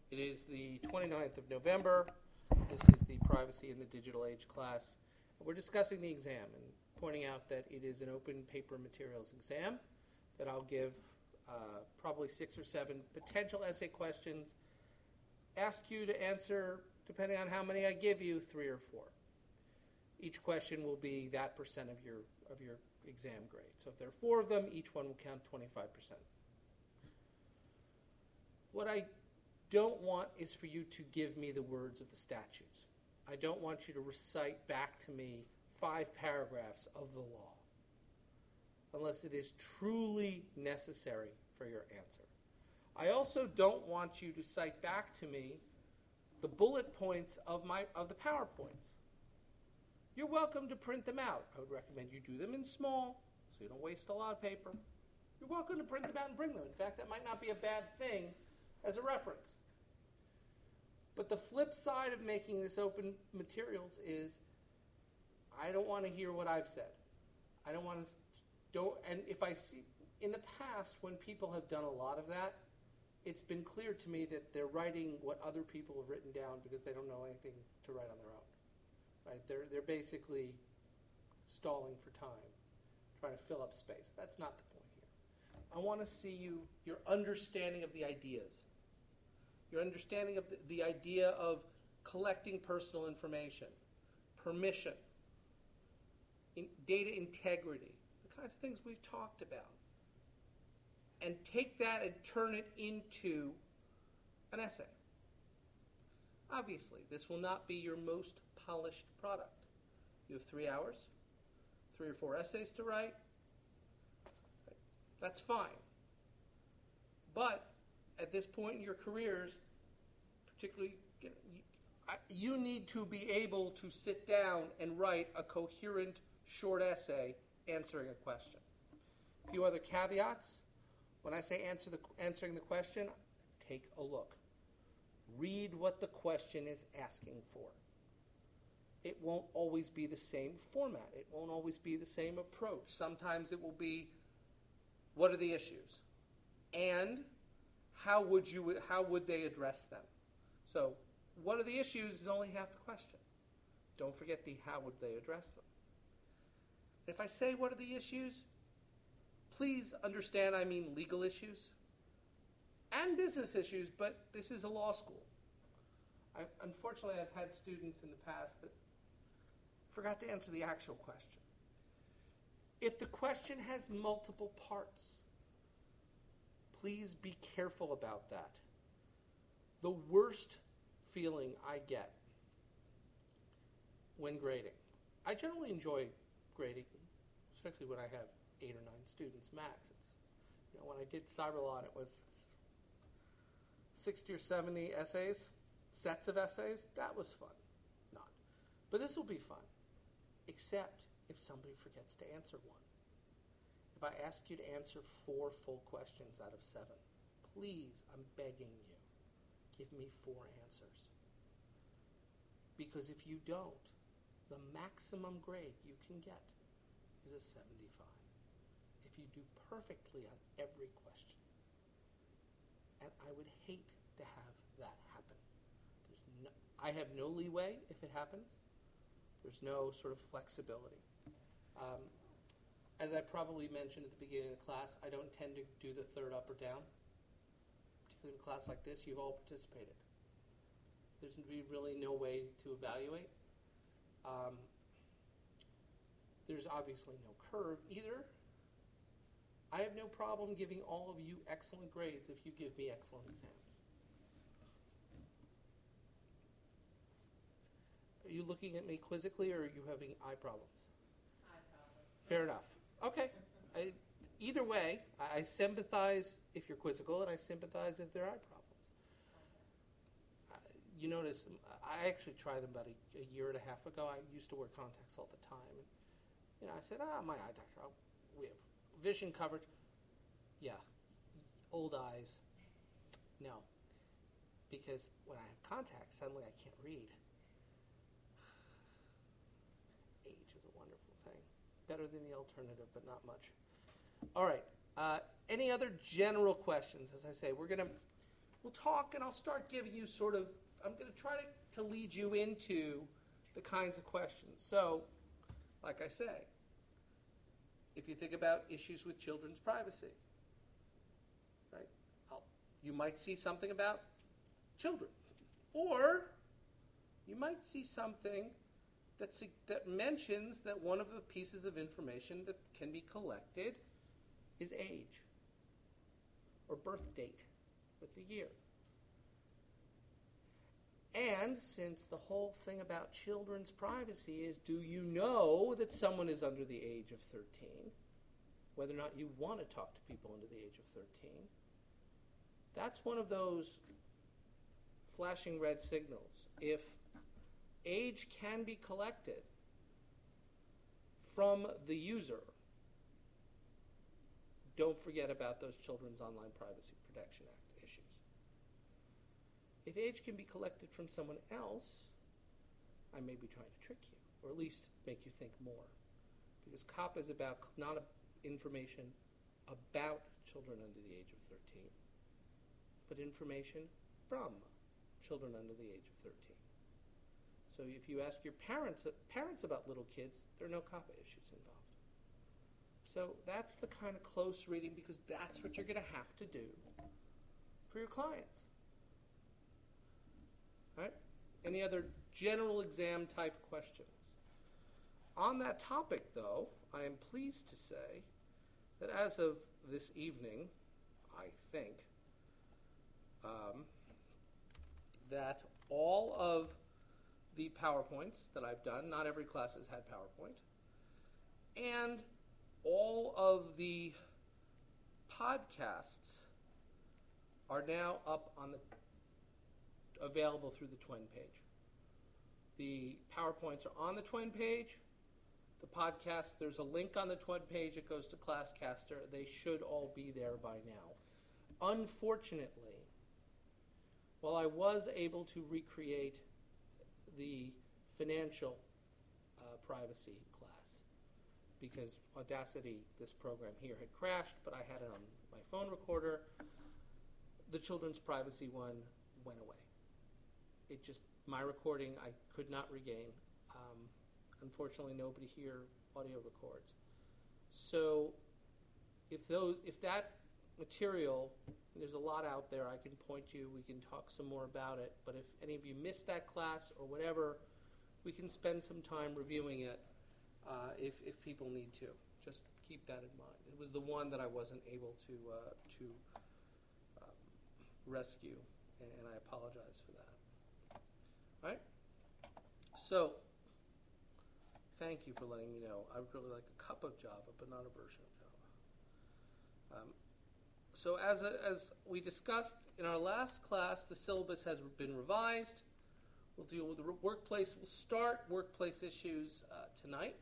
It is the 29th of November. This is the Privacy in the Digital Age class. We're discussing the exam and pointing out that it is an open paper materials exam, that I'll give probably 6 or 7 potential essay questions, ask you to answer, depending on how many I give you, 3 or 4. Each question will be that percent of your exam grade. So if there are 4 of them, each one will count 25%. What I don't want is for you to give me the words of the statutes. I don't want you to recite back to me 5 paragraphs of the law, unless it is truly necessary for your answer. I also don't want you to cite back to me the bullet points of the PowerPoints. You're welcome to print them out. I would recommend you do them in small, so you don't waste a lot of paper. You're welcome to print them out and bring them. In fact, that might not be a bad thing as a reference. But the flip side of making this open materials is I don't want to hear what I've said. I don't want to, and if I see, in the past, when people have done a lot of that, it's been clear to me that they're writing what other people have written down because they don't know anything to write on their own. Right? They're basically stalling for time, trying to fill up space. That's not the point here. I want to see your understanding of the ideas, your understanding of the idea of collecting personal information, permission, data integrity, the kinds of things we've talked about, and take that and turn it into an essay. Obviously, this will not be your most polished product. You have 3 hours, 3 or 4 essays to write. That's fine. But at this point in your careers, particularly, you need to be able to sit down and write a coherent, short essay answering a question. A few other caveats. When I say answering the question, take a look. Read what the question is asking for. It won't always be the same format. It won't always be the same approach. Sometimes it will be, what are the issues? And how would they address them? So, what are the issues is only half the question. Don't forget the how would they address them. If I say what are the issues, please understand I mean legal issues and business issues, but this is a law school. Unfortunately, I've had students in the past that forgot to answer the actual question. If the question has multiple parts, please be careful about that. The worst feeling I get when grading, I generally enjoy grading, especially when I have 8 or 9 students max. When I did CyberLaw, it was 60 or 70 essays, sets of essays. That was fun. Not. But this will be fun, except if somebody forgets to answer one. If I ask you to answer 4 full questions out of 7, please, I'm begging you, give me 4 answers. Because if you don't, the maximum grade you can get is a 75. If you do perfectly on every question. And I would hate to have that happen. I have no leeway if it happens. There's no sort of flexibility. As I probably mentioned at the beginning of the class, I don't tend to do the third up or down. Particularly in a class like this, you've all participated. There's really no way to evaluate. There's obviously no curve either. I have no problem giving all of you excellent grades if you give me excellent exams. Are you looking at me quizzically, or are you having eye problems? Eye problems. Fair enough. Okay. Either way, I sympathize if you're quizzical, and I sympathize if there are eye problems. You notice, I actually tried them about a year and a half ago. I used to wear contacts all the time. And, I said, my eye doctor, we have vision coverage. Yeah, old eyes. No. Because when I have contacts, suddenly I can't read. Age is a wonderful thing. Better than the alternative, but not much. All right. Any other general questions? As I say, we're going to we'll talk, and I'll start giving you sort of, I'm going to try to lead you into the kinds of questions. So, like I say, if you think about issues with children's privacy, right, you might see something about children. Or you might see something that mentions that one of the pieces of information that can be collected is age or birth date with the year. And since the whole thing about children's privacy is, do you know that someone is under the age of 13? Whether or not you want to talk to people under the age of 13. That's one of those flashing red signals. If age can be collected from the user, don't forget about those Children's Online Privacy Protection Act issues. If age can be collected from someone else, I may be trying to trick you, or at least make you think more. Because COPPA is about not information about children under the age of 13, but information from children under the age of 13. So if you ask your parents about little kids, there are no COPPA issues involved. So that's the kind of close reading, because that's what you're going to have to do for your clients. All right? Any other general exam type questions? On that topic, though, I am pleased to say that as of this evening, I think, that all of the PowerPoints that I've done, not every class has had PowerPoint, and all of the podcasts are now up on available through the Twin page. The PowerPoints are on the Twin page. The podcast, there's a link on the Twin page. It goes to Classcaster. They should all be there by now. Unfortunately, while I was able to recreate the financial privacy class, because Audacity, this program here, had crashed, but I had it on my phone recorder, the children's privacy one went away. It just, my recording, I could not regain. Unfortunately, nobody here audio records. So if that material, there's a lot out there, I can point you, we can talk some more about it, but if any of you missed that class or whatever, we can spend some time reviewing it if people need to. Just keep that in mind. It was the one that I wasn't able to rescue, and I apologize for that. All right? So, thank you for letting me know. I would really like a cup of Java, but not a version of Java. So as we discussed in our last class, the syllabus has been revised. We'll deal with the workplace. We'll start workplace issues tonight.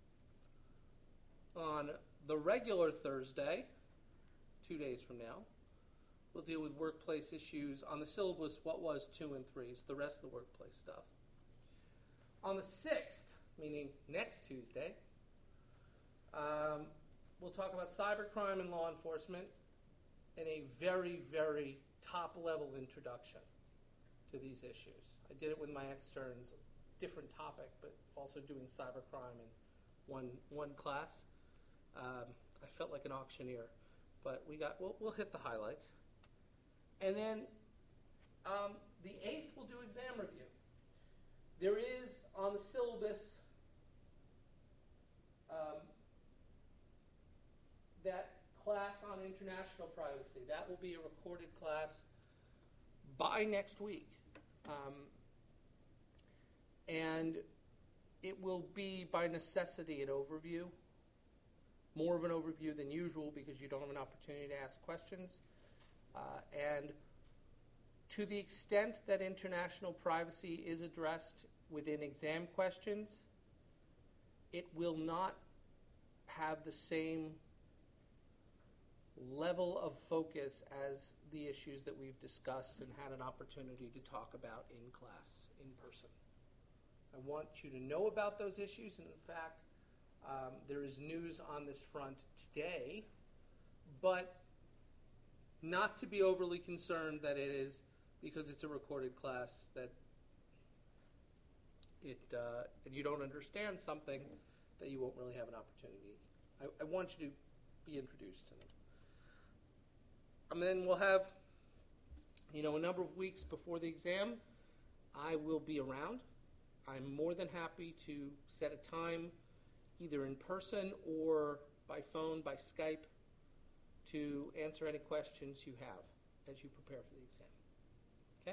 On the regular Thursday, 2 days from now, we'll deal with workplace issues on the syllabus, what was 2 and 3, so the rest of the workplace stuff. On the 6th, meaning next Tuesday, we'll talk about cybercrime and law enforcement in a very, very top-level introduction to these issues. I did it with my externs, different topic, but also doing cybercrime in one class. I felt like an auctioneer, but we'll hit the highlights. And then the 8th, we'll do exam review. There is on the syllabus that class on international privacy. That will be a recorded class by next week. And it will be, by necessity, an overview. More of an overview than usual because you don't have an opportunity to ask questions. And to the extent that international privacy is addressed within exam questions, it will not have the same level of focus as the issues that we've discussed and had an opportunity to talk about in class, in person. I want you to know about those issues, and in fact, there is news on this front today, but not to be overly concerned that it is, because it's a recorded class, that and you don't understand something, that you won't really have an opportunity. I want you to be introduced to them. And then we'll have, a number of weeks before the exam, I will be around. I'm more than happy to set a time, either in person or by phone, by Skype, to answer any questions you have as you prepare for the exam. Okay?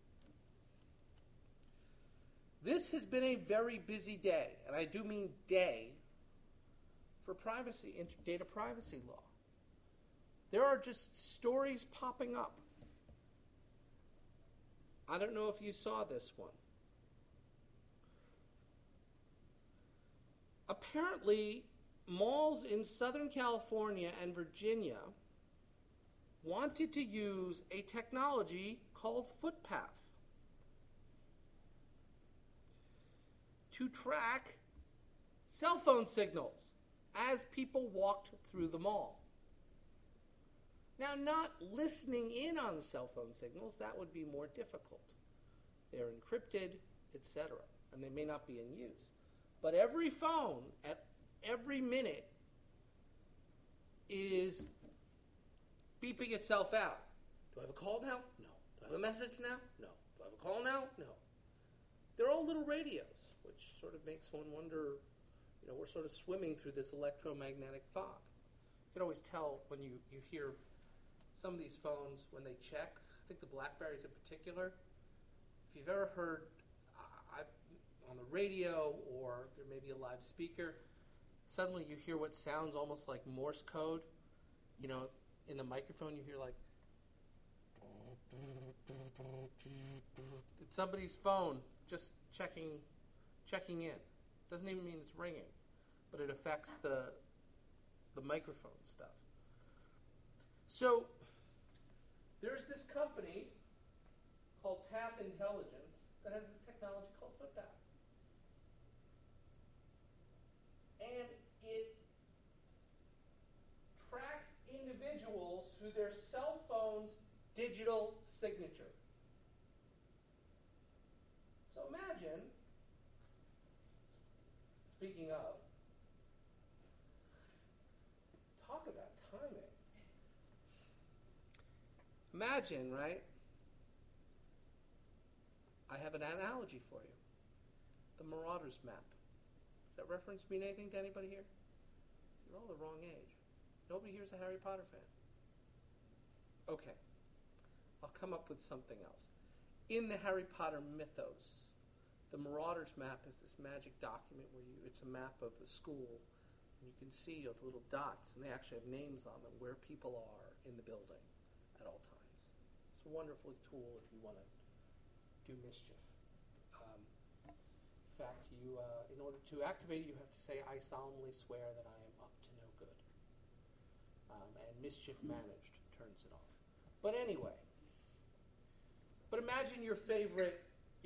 This has been a very busy day, and I do mean day, for data privacy law. There are just stories popping up. I don't know if you saw this one. Apparently, malls in Southern California and Virginia wanted to use a technology called Footpath to track cell phone signals as people walked through the mall. Now, not listening in on cell phone signals, that would be more difficult. They're encrypted, etc., and they may not be in use. But every phone at every minute is beeping itself out. Do I have a call now? No. Do I have a message now? No. Do I have a call now? No. They're all little radios, which sort of makes one wonder, we're sort of swimming through this electromagnetic fog. You can always tell when you hear some of these phones when they check. I think the BlackBerries in particular. If you've ever heard on the radio, or there may be a live speaker, suddenly you hear what sounds almost like Morse code. In the microphone you hear like, it's somebody's phone just checking in. Doesn't even mean it's ringing, but it affects the microphone stuff. So there's this company called Path Intelligence that has this technology called Footpath. And it tracks individuals through their cell phone's digital signature. So imagine, speaking of, talk about timing. Imagine, right? I have an analogy for you. The Marauders map. Does that reference mean anything to anybody here? You're all the wrong age. Nobody here's a Harry Potter fan. Okay. I'll come up with something else. In the Harry Potter mythos, the Marauders map is this magic document where it's a map of the school, and you can see the little dots, and they actually have names on them where people are in the building at all times. It's a wonderful tool if you want to do mischief. In fact, in order to activate it, you have to say, "I solemnly swear that I am up to no good." And mischief managed turns it off. But anyway, imagine your favorite,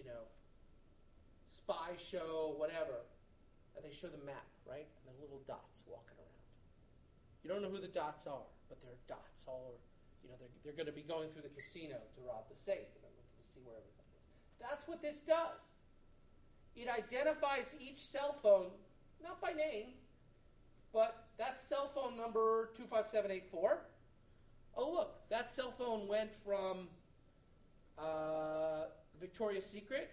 spy show, whatever, and they show the map, right? And there are little dots walking around. You don't know who the dots are, but there are dots all over. They're going to be going through the casino to rob the safe, and they're looking to see where everybody is. That's what this does. It identifies each cell phone, not by name, but that's cell phone number 25784. Oh, look, that cell phone went from Victoria's Secret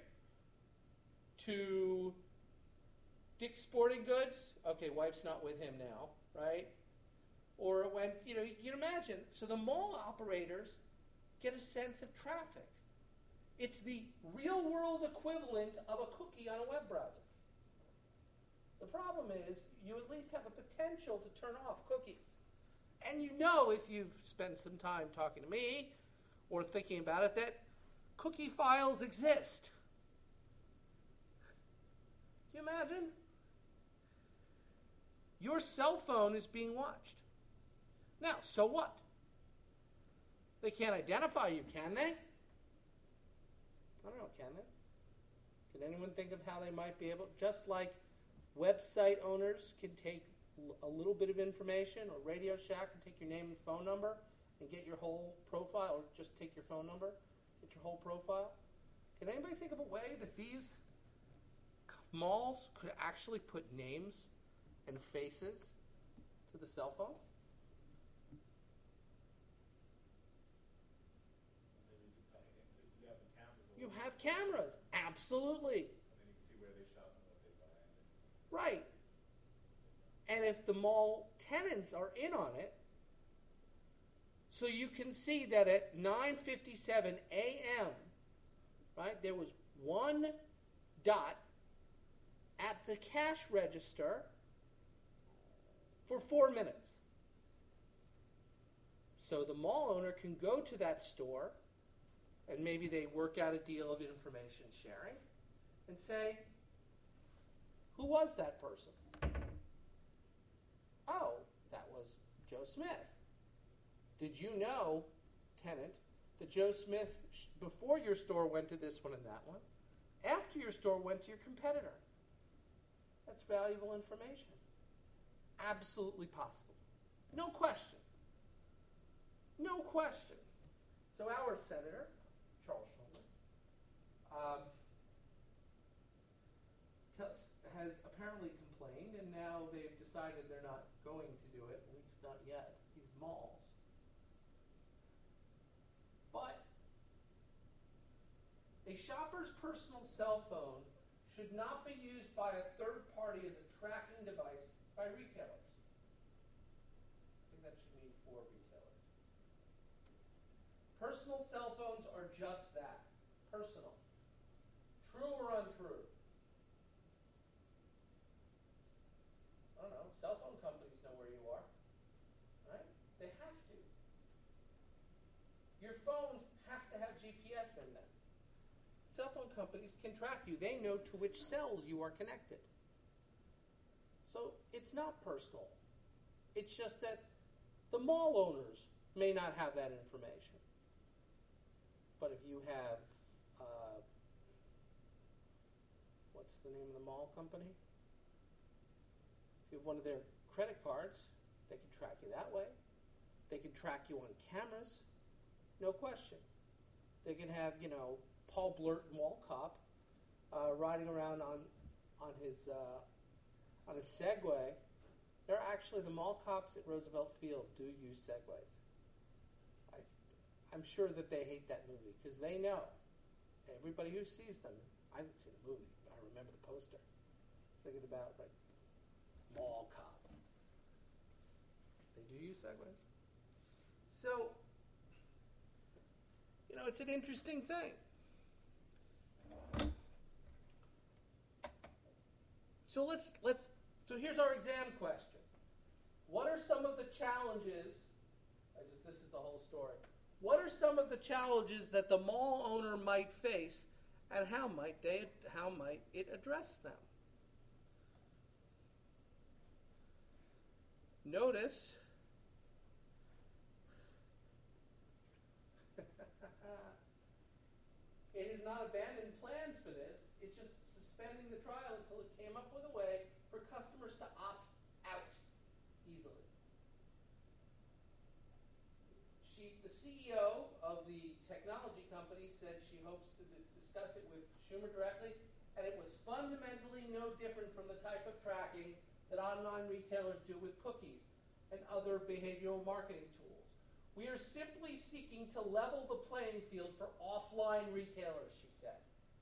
to Dick's Sporting Goods. Okay, wife's not with him now, right? Or it went, you can imagine. So the mall operators get a sense of traffic. It's the real-world equivalent of a cookie on a web browser. The problem is, you at least have a potential to turn off cookies. And if you've spent some time talking to me or thinking about it, that cookie files exist. Can you imagine? Your cell phone is being watched. Now, so what? They can't identify you, can they? I don't know, can they? Can anyone think of how they might be able, just like website owners can take a little bit of information, or Radio Shack can take your name and phone number and get your whole profile, or just take your phone number, get your whole profile? Can anybody think of a way that these malls could actually put names and faces to the cell phones? Maybe you tie it into, you have the cameras. You have cameras, absolutely. And then you can see where they shop and what they buy. Right. And if the mall tenants are in on it, so you can see that at 9:57 a.m., right, there was one dot at the cash register for 4 minutes. So the mall owner can go to that store, and maybe they work out a deal of information sharing, and say, who was that person? Oh, that was Joe Smith. Did you know, tenant, that Joe Smith, before your store, went to this one and that one, after your store went to your competitor? That's valuable information. Absolutely possible. No question. No question. So our senator, Charles Schumer, has apparently complained, and now they've decided they're not going to do it, at least not yet, these malls. But a shopper's personal cell phone should not be used by a third party as a tracking device by retailers. I think that should mean for retailers. Personal cell phones are just that, personal. True or untrue? I don't know, cell phone companies know where you are, right? They have to. Your phones have to have GPS in them. Cell phone companies can track you. They know to which cells you are connected. So it's not personal. It's just that the mall owners may not have that information. But if you have, what's the name of the mall company? If you have one of their credit cards, they can track you that way. They can track you on cameras, no question. They can have, Paul Blurt Mall Cop riding around on his Segway. They're actually, the mall cops at Roosevelt Field do use Segways. I'm sure that they hate that movie because they know. Everybody who sees them, I didn't see the movie, but I remember the poster. I was thinking about mall cop. They do use Segways. So, it's an interesting thing. So so here's our exam question. What are some of the challenges? This is the whole story. What are some of the challenges that the mall owner might face, and how might it address them? Notice it is not abandoned plans for this. It's just suspending the trial until it came up with a way for customers to opt out easily. The CEO of the technology company said she hopes to discuss it with Schumer directly, and it was fundamentally no different from the type of tracking that online retailers do with cookies and other behavioral marketing tools. We are simply seeking to level the playing field for offline retailers, she said.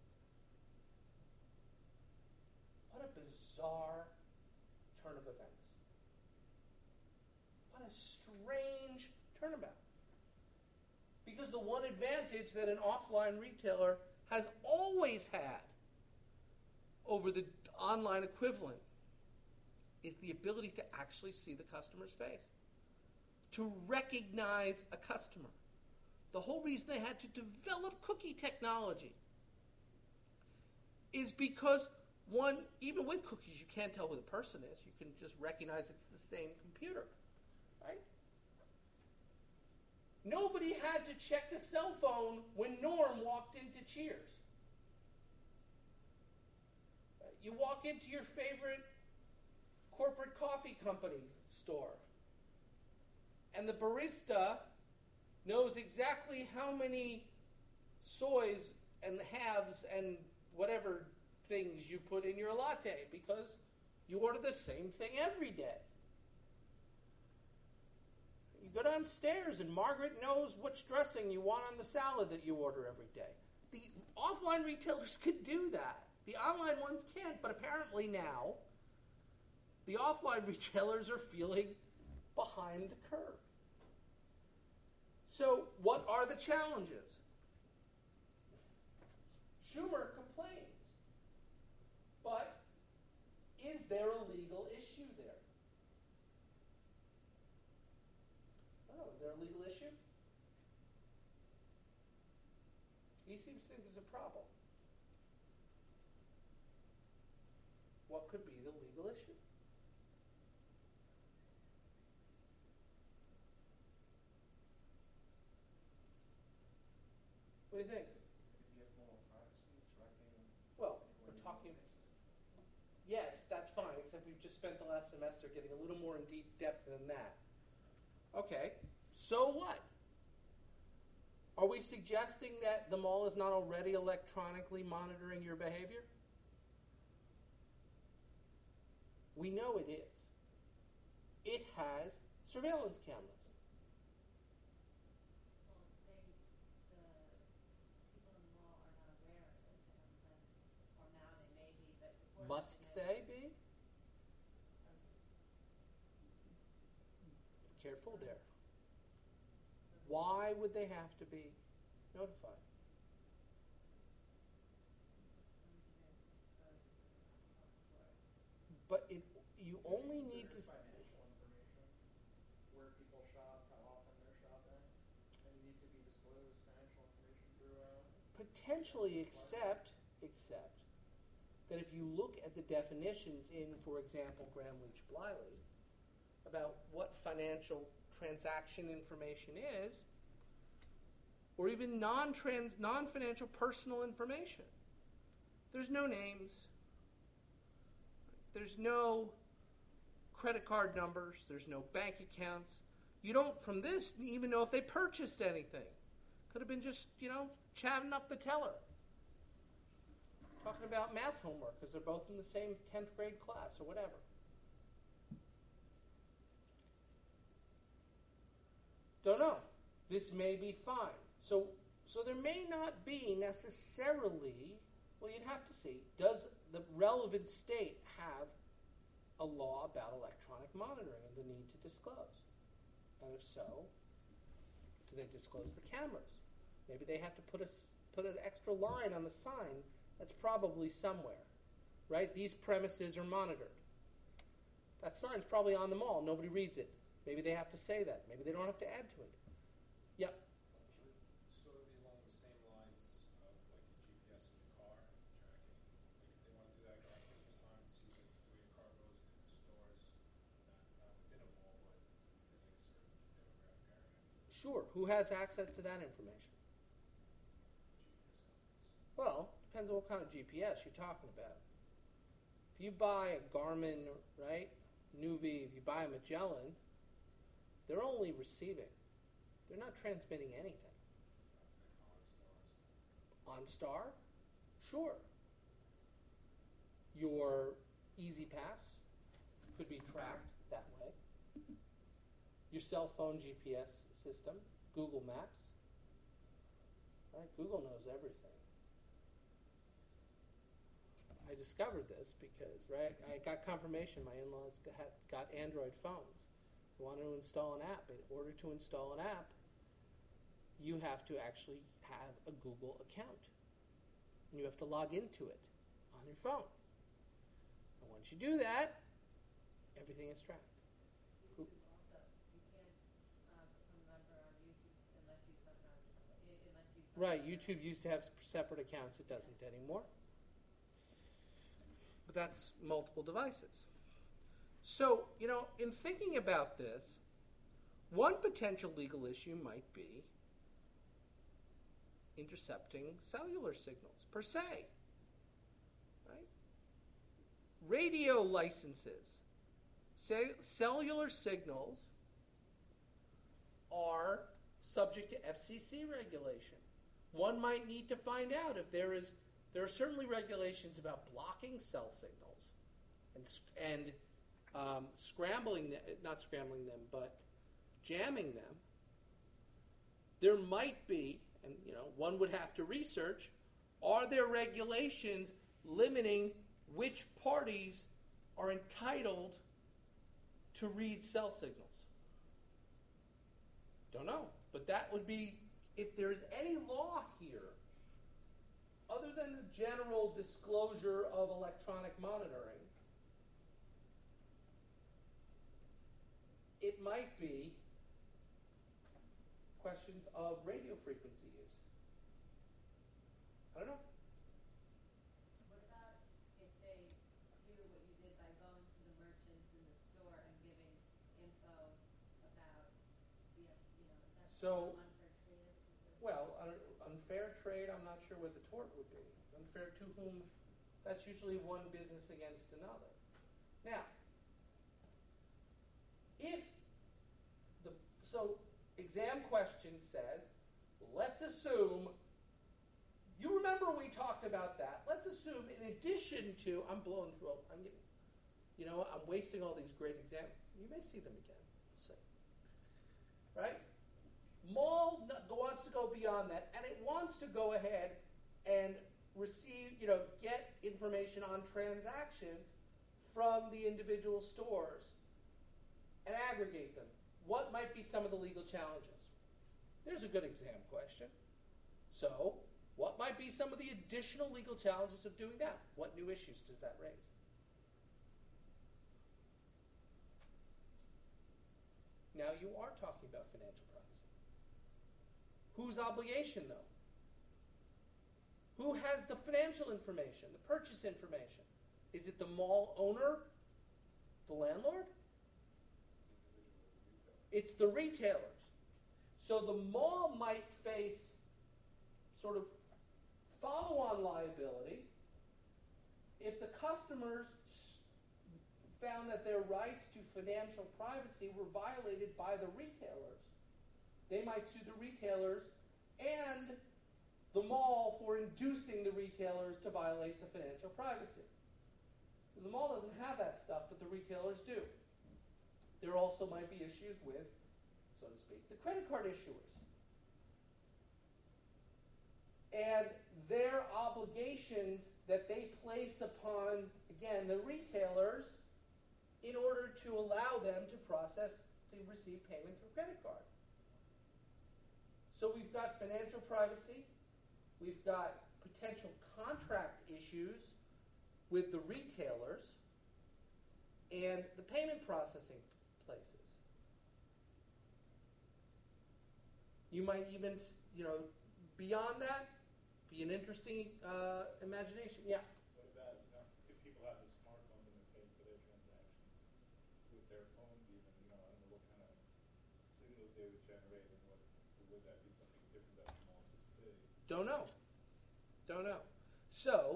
What a bizarre turn of events. What a strange turnabout. Because the one advantage that an offline retailer has always had over the online equivalent is the ability to actually see the customer's face, to recognize a customer. The whole reason they had to develop cookie technology is because, one, even with cookies, you can't tell who the person is. You can just recognize it's the same computer, right? Nobody had to check the cell phone when Norm walked into Cheers. You walk into your favorite corporate coffee company store, and the barista knows exactly how many soys and halves and whatever things you put in your latte because you order the same thing every day. You go downstairs and Margaret knows which dressing you want on the salad that you order every day. The offline retailers could do that. The online ones can't, but apparently now the offline retailers are feeling behind the curve. So what are the challenges? Schumer complains, but is there a legal issue there? Oh, is there a legal issue? He seems to think there's a problem. What could be the legal issue? What do you think? If you have more privacy, tracking. Well, we're talking. Yes, that's fine, except we've just spent the last semester getting a little more in deep depth than that. Okay, so what? Are we suggesting that the mall is not already electronically monitoring your behavior? We know it is. It has surveillance cameras. Well, the people in the mall are not aware of it, or now they may be, but before. Must they be? Careful there. Why would they have to be notified? But you only need to. Financial information, where people shop, how often they're shopping, and you need to be disclosed financial information through. Potentially, except that if you look at the definitions in, for example, Gramm-Leach-Bliley, about what financial transaction information is, or even non-financial personal information, there's no names, there's no credit card numbers, there's no bank accounts. You don't, from this, even know if they purchased anything. Could have been just, chatting up the teller. Talking about math homework because they're both in the same 10th grade class or whatever. Don't know. This may be fine. So there may not be necessarily, well, you'd have to see, does the relevant state have a law about electronic monitoring and the need to disclose? And if so, do they disclose the cameras? Maybe they have to put an extra line on the sign that's probably somewhere, right? These premises are monitored. That sign's probably on the mall. Nobody reads it. Maybe they have to say that. Maybe they don't have to add to it. Yep. Sort of along the same lines of like the GPS in your car tracking. Like if they want to do that around Christmas time and see where your car goes to the stores, not within a mall, but within like a certain demographic area. Sure. Who has access to that information? GPS companies. Well, depends on what kind of GPS you're talking about. If you buy a Garmin, right, Nuvi, if you buy a Magellan, they're only receiving. They're not transmitting anything. OnStar? Sure. Your Easy Pass could be tracked that way. Your cell phone GPS system, Google Maps. Right? Google knows everything. I discovered this because, right, I got confirmation my in-laws got Android phones. They wanted to install an app. In order to install an app, you have to actually have a Google account. And you have to log into it on your phone. And once you do that, everything is tracked. YouTube also, you can't become a member on YouTube unless you sign Right, YouTube used to have separate accounts. It doesn't anymore. But that's multiple devices. So, in thinking about this, one potential legal issue might be intercepting cellular signals, per se. Right? Radio licenses. Cellular signals are subject to FCC regulation. One might need to find out if there are certainly regulations about blocking cell signals and scrambling them, not scrambling them, but jamming them. There might be, and one would have to research, are there regulations limiting which parties are entitled to read cell signals? Don't know. But that would be, if there's any law here, other than the general disclosure of electronic monitoring, it might be questions of radio frequency use. I don't know. What about if they do what you did by going to the merchants in the store and giving info about is that So, unfair trade? well, unfair trade, I'm not sure what the tort would be. Unfair to whom? That's usually one business against another. Now, so exam question says, let's assume, you remember we talked about that. Let's assume in addition to, I'm blowing through, I'm wasting all these great exams. You may see them again. We'll see. Right? Mall wants to go beyond that, and it wants to go ahead and receive, get information on transactions from the individual stores and aggregate them. What might be some of the legal challenges? There's a good exam question. So, what might be some of the additional legal challenges of doing that? What new issues does that raise? Now you are talking about financial privacy. Whose obligation, though? Who has the financial information, the purchase information? Is it the mall owner, the landlord? It's the retailers. So the mall might face sort of follow-on liability if the customers found that their rights to financial privacy were violated by the retailers. They might sue the retailers and the mall for inducing the retailers to violate the financial privacy. The mall doesn't have that stuff, but the retailers do. There also might be issues with, so to speak, the credit card issuers and their obligations that they place upon, again, the retailers in order to allow them to receive payment through credit card. So we've got financial privacy, we've got potential contract issues with the retailers, and the payment processing places. You might even, beyond that, be an interesting imagination. Yeah. What about, if people have the smartphones and they're paying for their transactions with their phones even, I don't know what kind of signals they would generate and would that be something different that the malls would see? Don't know. So,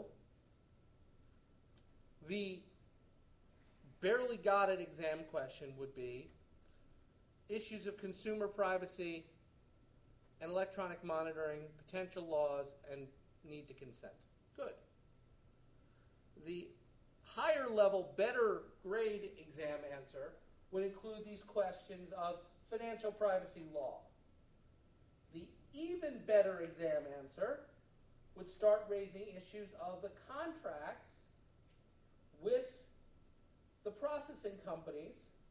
the barely got it exam question would be issues of consumer privacy and electronic monitoring, potential laws, and need to consent. Good. The higher level, better grade exam answer would include these questions of financial privacy law. The even better exam answer would start raising issues of the contracts with the processing companies,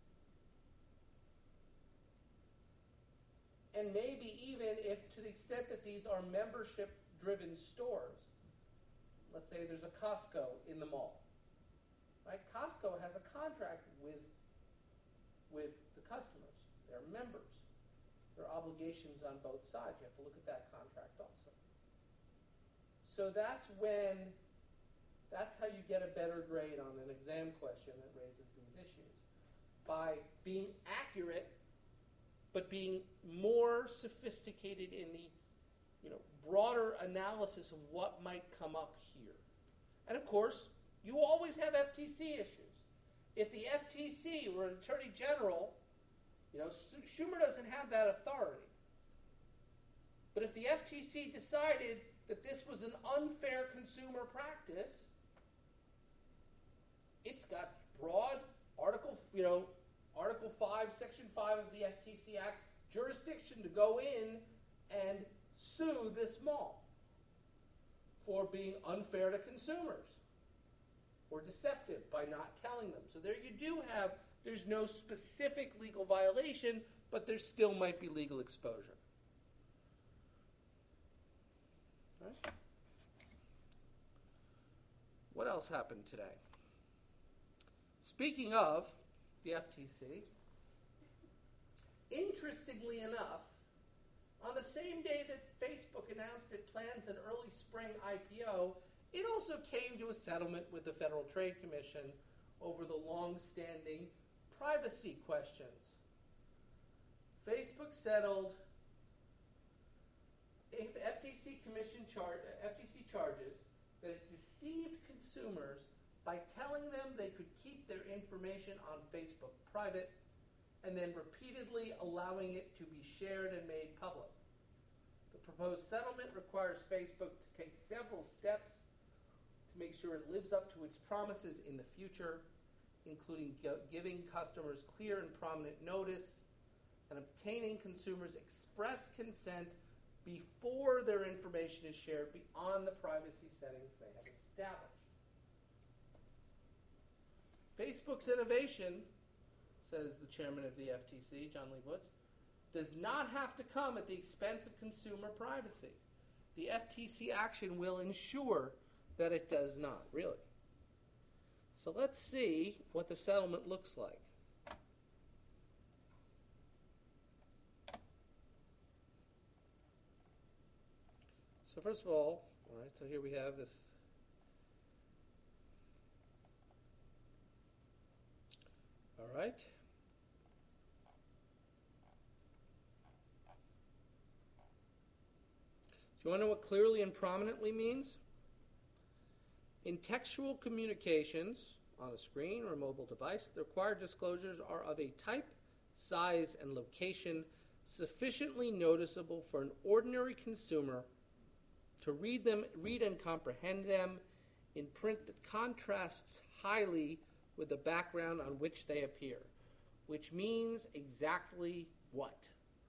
and maybe even if, to the extent that these are membership-driven stores, let's say there's a Costco in the mall, right? Costco has a contract with the customers. They're members. There are obligations on both sides. You have to look at that contract also. So that's how you get a better grade on an exam question that raises these issues. By being accurate, but being more sophisticated in the broader analysis of what might come up here. And of course, you always have FTC issues. If the FTC were an attorney general, Schumer doesn't have that authority. But if the FTC decided that this was an unfair consumer practice, it's got broad Article 5, Section 5 of the FTC Act jurisdiction to go in and sue this mall for being unfair to consumers or deceptive by not telling them. So there you do have, there's no specific legal violation, but there still might be legal exposure. Right? What else happened today? Speaking of the FTC, interestingly enough, on the same day that Facebook announced it plans an early spring IPO, it also came to a settlement with the Federal Trade Commission over the long-standing privacy questions. Facebook settled if FTC charges that it deceived consumers by telling them they could keep their information on Facebook private and then repeatedly allowing it to be shared and made public. The proposed settlement requires Facebook to take several steps to make sure it lives up to its promises in the future, including giving customers clear and prominent notice and obtaining consumers' express consent before their information is shared beyond the privacy settings they have established. Facebook's innovation, says the chairman of the FTC, John Leibowitz, does not have to come at the expense of consumer privacy. The FTC action will ensure that it does not, really. So let's see what the settlement looks like. So first of all right, so here we have this. All right. Do you want to know what clearly and prominently means? In textual communications on a screen or a mobile device, the required disclosures are of a type, size, and location sufficiently noticeable for an ordinary consumer to read and comprehend them in print that contrasts highly with the background on which they appear, which means exactly what?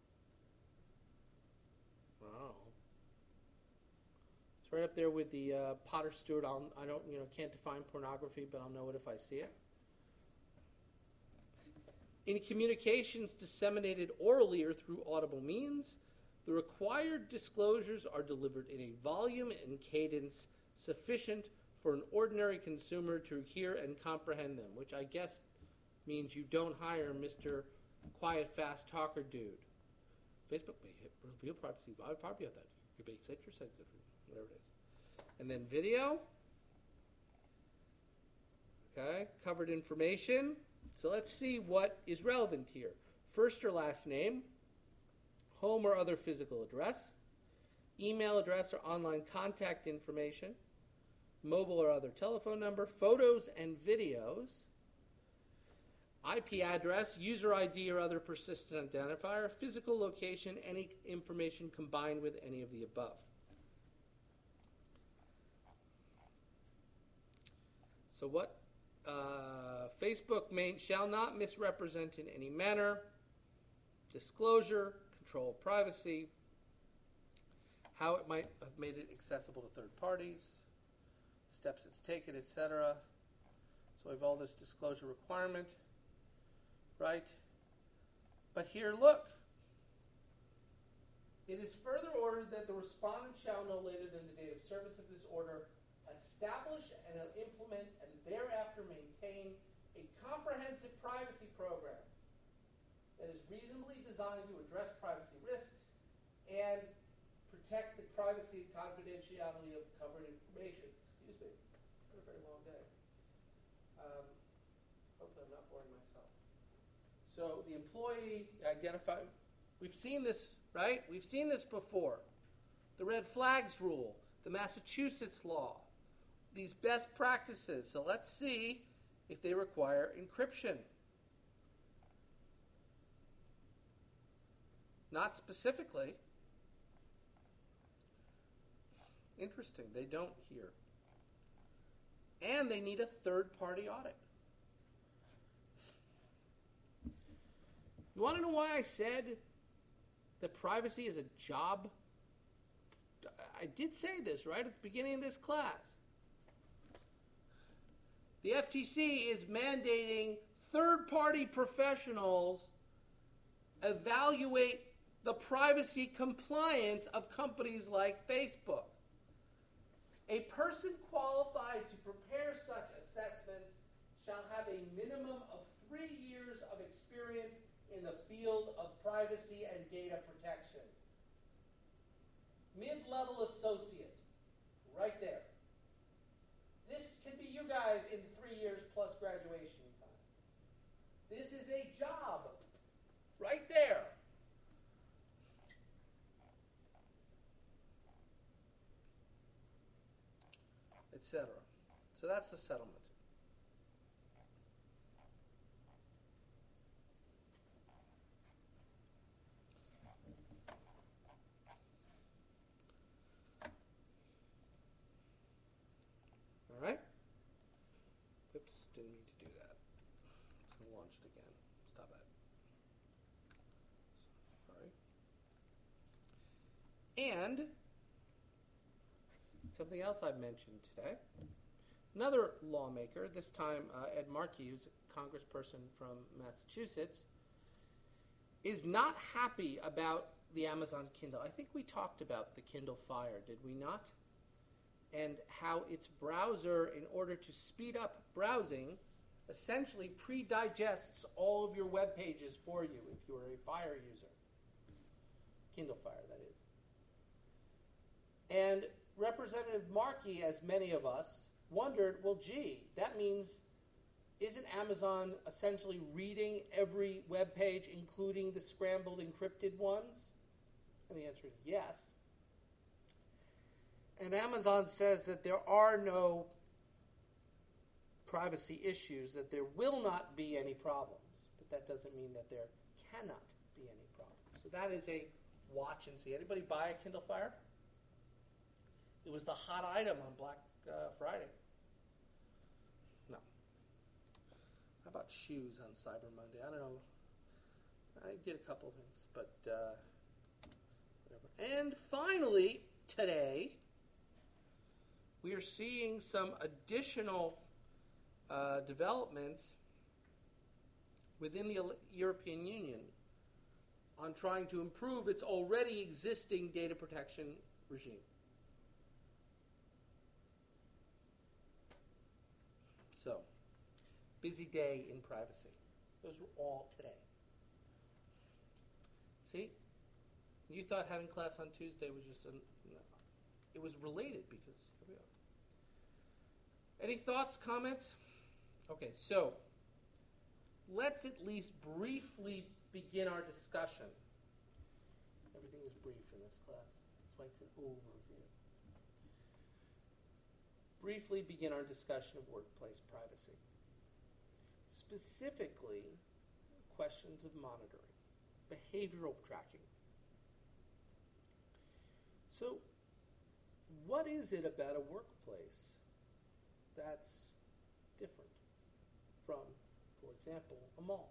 Wow. It's right up there with the Potter Stewart. Can't define pornography, but I'll know it if I see it. In communications disseminated orally or through audible means, the required disclosures are delivered in a volume and cadence sufficient for an ordinary consumer to hear and comprehend them, which I guess means you don't hire Mr. Quiet, Fast Talker dude. Facebook may reveal privacy. I'll probably have that. Your base set, your sensitive, whatever it is. And then video. Okay, covered information. So let's see what is relevant here. First or last name, home or other physical address, email address or online contact information, mobile or other telephone number, photos and videos, IP address, user ID or other persistent identifier, physical location, any information combined with any of the above. So what? Facebook shall not misrepresent in any manner, disclosure, control of privacy, how it might have made it accessible to third parties, steps it's taken, etc. So we have all this disclosure requirement, right? But here, look. It is further ordered that the respondent shall no later than the date of service of this order establish and implement and thereafter maintain a comprehensive privacy program that is reasonably designed to address privacy risks and protect the privacy and confidentiality of covered information. Excuse me. It's been a very long day. Hopefully I'm not boring myself. So the employee identify. We've seen this, right? We've seen this before. The red flags rule, the Massachusetts law, these best practices. So let's see if they require encryption. Not specifically. Interesting. They don't here. And they need a third-party audit. You want to know why I said that privacy is a job? I did say this right at the beginning of this class. The FTC is mandating third-party professionals evaluate the privacy compliance of companies like Facebook. A person qualified to prepare such assessments shall have a minimum of 3 years of experience in the field of privacy and data protection. Mid-level associate, right there. This can be you guys in 3 years plus graduation time. This is a job, right there. Etc. So that's the settlement. All right. Oops, didn't mean to do that. Just gonna launch it again. Stop it. Sorry. And something else I've mentioned today. Another lawmaker, this time Ed Markey, who's a congressperson from Massachusetts, is not happy about the Amazon Kindle. I think we talked about the Kindle Fire, did we not? And how its browser, in order to speed up browsing, essentially pre-digests all of your web pages for you if you're a Fire user. Kindle Fire, that is. And Representative Markey, as many of us, wondered, well, gee, that means isn't Amazon essentially reading every web page, including the scrambled, encrypted ones? And the answer is yes. And Amazon says that there are no privacy issues, that there will not be any problems. But that doesn't mean that there cannot be any problems. So that is a watch and see. Anybody buy a Kindle Fire? It was the hot item on Black Friday. No. How about shoes on Cyber Monday? I don't know. I did a couple things, but whatever. And finally, today, we are seeing some additional developments within the European Union on trying to improve its already existing data protection regime. So, busy day in privacy. Those were all today. See? You thought having class on Tuesday was just it was related because here we are. Any thoughts, comments? Okay, so let's at least briefly begin our discussion. Everything is brief in this class. That's why it's an overview. Briefly begin our discussion of workplace privacy. Specifically, questions of monitoring, behavioral tracking. So, what is it about a workplace that's different from, for example, a mall?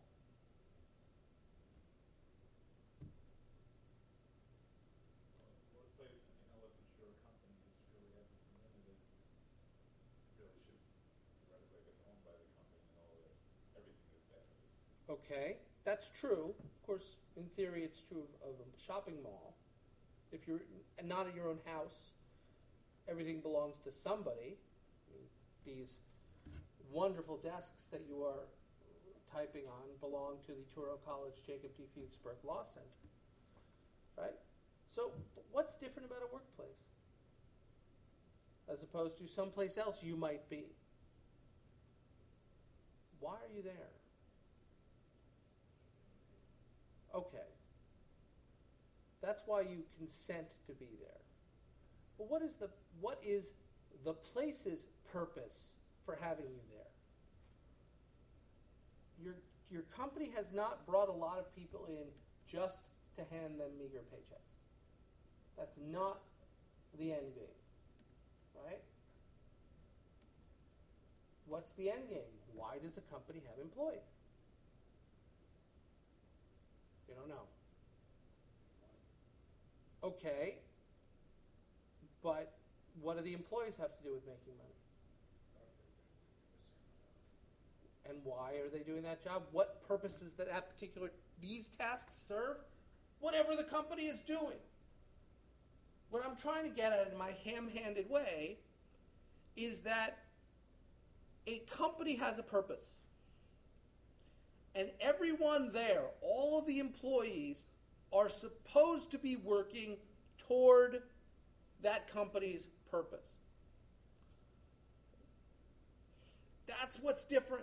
Workplace, unless it's your company, it's really everything in it is really should theoretically, I guess, owned by the company and all that. Everything is there. Okay, that's true. Of course, in theory, it's true of a shopping mall. If you're not in your own house, everything belongs to somebody. I mean, these wonderful desks that you are typing on belong to the Touro College Jacob D. Fuchsberg Law Center, right? So what's different about a workplace as opposed to someplace else you might be? Why are you there? Okay. That's why you consent to be there. But what is the place's purpose for having you there? Your company has not brought a lot of people in just to hand them meager paychecks. That's not the end game. right? What's the end game? Why does a company have employees? You don't know. Okay, but what do the employees have to do with making money? And why are they doing that job? What purpose does these tasks serve? Whatever the company is doing. What I'm trying to get at in my ham-handed way is that a company has a purpose. And everyone there, all of the employees, are supposed to be working toward that company's purpose. That's what's different.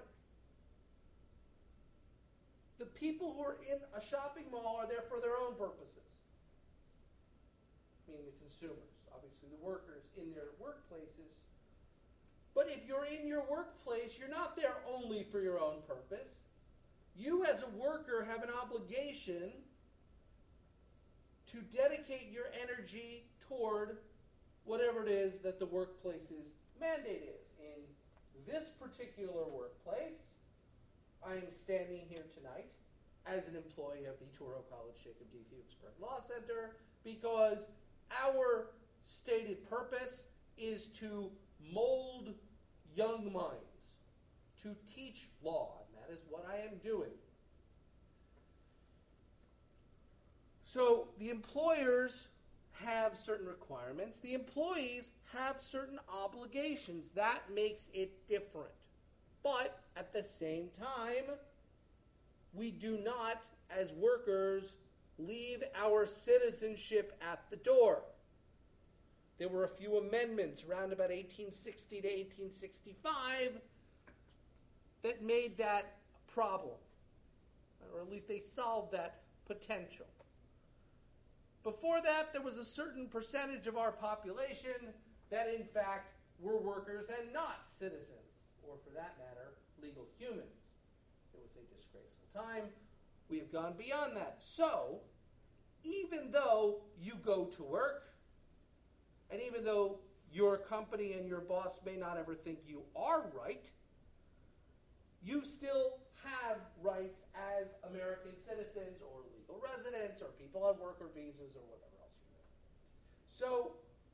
The people who are in a shopping mall are there for their own purposes. Meaning the consumers, obviously the workers in their workplaces. But if you're in your workplace, you're not there only for your own purpose. You as a worker have an obligation to dedicate your energy toward whatever it is that the workplace's mandate is. In this particular workplace, I am standing here tonight as an employee of the Touro College Jacob D. Fuchsberg Law Center because our stated purpose is to mold young minds, to teach law, and that is what I am doing. So the employers have certain requirements. The employees have certain obligations. That makes it different. But at the same time, we do not, as workers, leave our citizenship at the door. There were a few amendments around about 1860 to 1865 that made that problem, or at least they solved that potential. Before that, there was a certain percentage of our population that, in fact, were workers and not citizens, or for that matter, legal humans. It was a disgraceful time. We have gone beyond that. So, even though you go to work, and even though your company and your boss may not ever think you are right, you still have rights as American citizens or legal residents or people on worker visas or whatever else you do. So,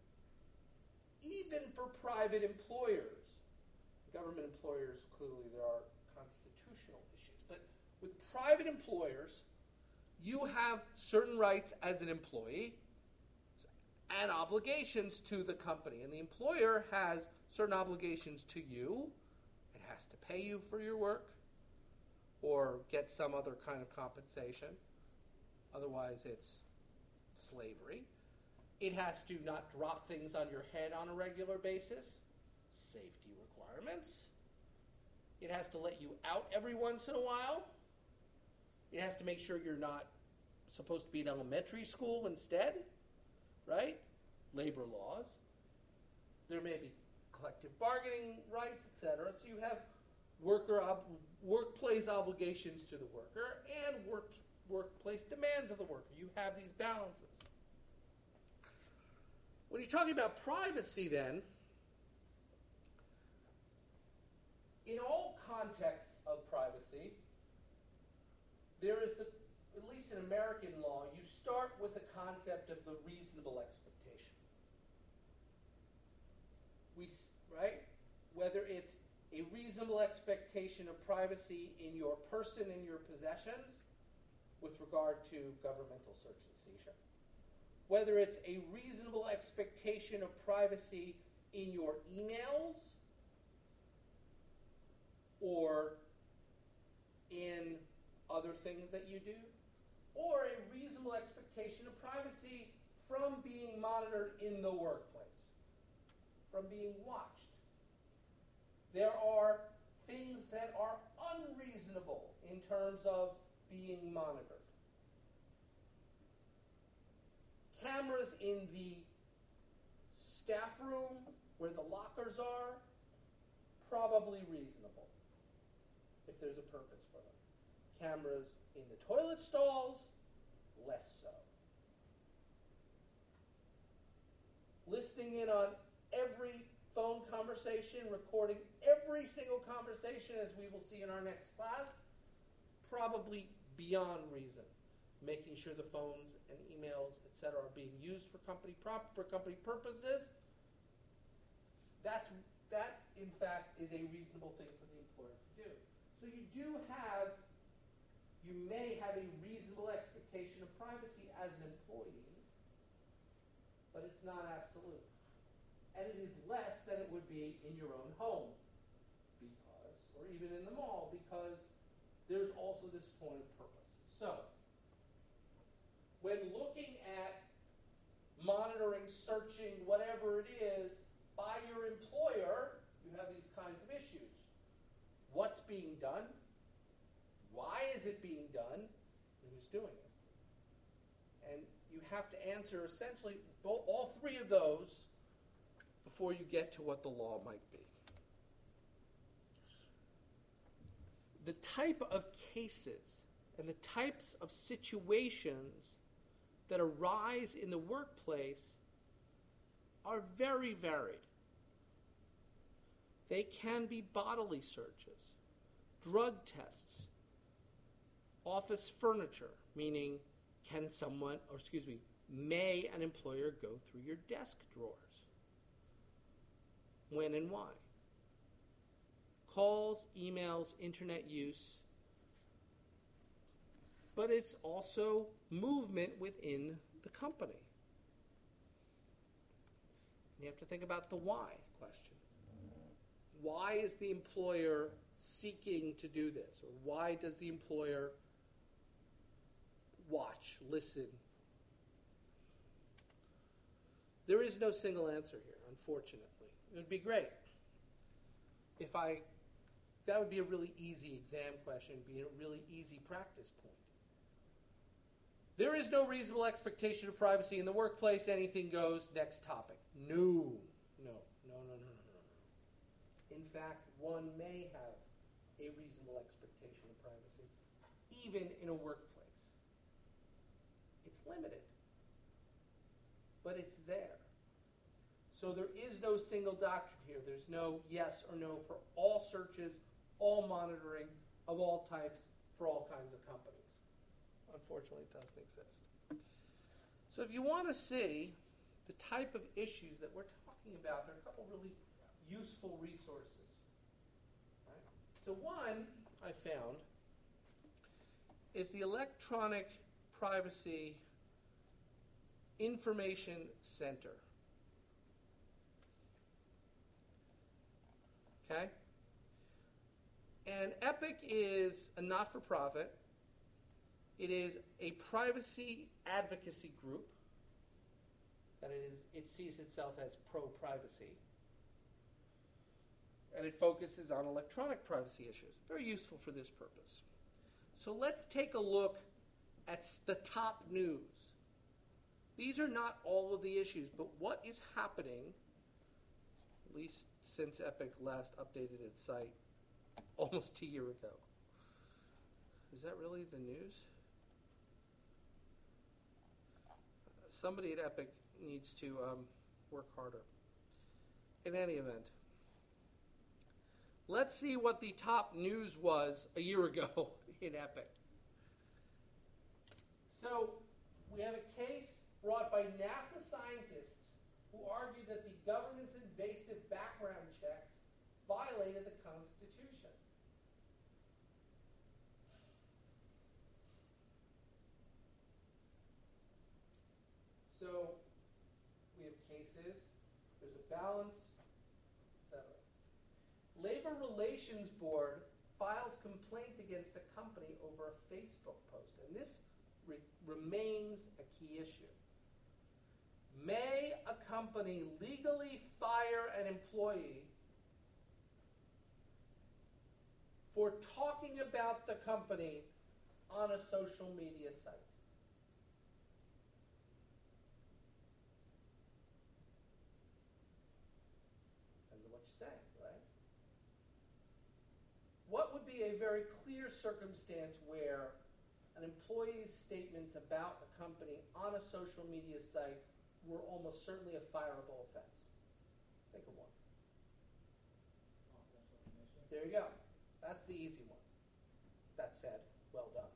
even for private employers, government employers, clearly there are constitutional issues, but with private employers, you have certain rights as an employee and obligations to the company. And the employer has certain obligations to you. It has to pay you for your work or get some other kind of compensation. Otherwise, it's slavery. It has to not drop things on your head on a regular basis. Safety requirements. It has to let you out every once in a while. It has to make sure you're not supposed to be in elementary school instead, right? Labor laws. There may be collective bargaining rights, etc. So you have workplace obligations to the worker and workplace demands of the worker. You have these balances. When you're talking about privacy, then, in all contexts of privacy, there is at least in American law, you start with the concept of the reasonable expectation. Right? Whether it's a reasonable expectation of privacy in your person and your possessions with regard to governmental search and seizure. Whether it's a reasonable expectation of privacy in your emails or in other things that you do, or a reasonable expectation of privacy from being monitored in the workplace, from being watched. There are things that are unreasonable in terms of being monitored. Cameras in the staff room where the lockers are, probably reasonable if there's a purpose for them. Cameras in the toilet stalls, less so. Listening in on every phone conversation, recording every single conversation, as we will see in our next class, probably beyond reason. Making sure the phones and emails, etc., are being used for company purposes. That, in fact, is a reasonable thing for the employer to do. So you may have a reasonable expectation of privacy as an employee, but it's not absolute. And it is less than it would be in your own home, or even in the mall, because there's also this point of purpose. So, when looking at monitoring, searching, whatever it is, by your employer, you have these kinds of issues. What's being done? Why is it being done? And who's doing it? And you have to answer essentially all three of those before you get to what the law might be. The type of cases and the types of situations that arise in the workplace are very varied. They can be bodily searches, drug tests, office furniture, meaning may an employer go through your desk drawers? When and why? Calls, emails, internet use, but it's also movement within the company. You have to think about the why question. Why is the employer seeking to do this? Or why does the employer watch, listen? There is no single answer here, unfortunately. It would be great if that would be a really easy exam question, be a really easy practice point. There is no reasonable expectation of privacy in the workplace. Anything goes. Next topic. No. In fact, one may have a reasonable expectation of privacy, even in a workplace. It's limited, but it's there. So there is no single doctrine here. There's no yes or no for all searches, all monitoring of all types for all kinds of companies. Unfortunately, it doesn't exist. So if you want to see the type of issues that we're talking about, there are a couple really useful resources. Right? So one I found is the Electronic Privacy Information Center. Okay? And EPIC is a not-for-profit. It is a privacy advocacy group. That it sees itself as pro-privacy. And it focuses on electronic privacy issues. Very useful for this purpose. So let's take a look at the top news. These are not all of the issues, but what is happening, at least since EPIC last updated its site almost a year ago. Is that really the news? Somebody at EPIC needs to work harder. In any event, let's see what the top news was a year ago in EPIC. So, we have a case brought by NASA scientists who argued that the government's invasive background checks violated the Constitution. So, we have cases, there's a balance, etc. Labor Relations Board files complaint against a company over a Facebook post, and this remains a key issue. May a company legally fire an employee for talking about the company on a social media site? Depends on what you say, right? What would be a very clear circumstance where an employee's statements about a company on a social media site were almost certainly a fireable offense? Think of one. There you go. That's the easy one. That said, well done.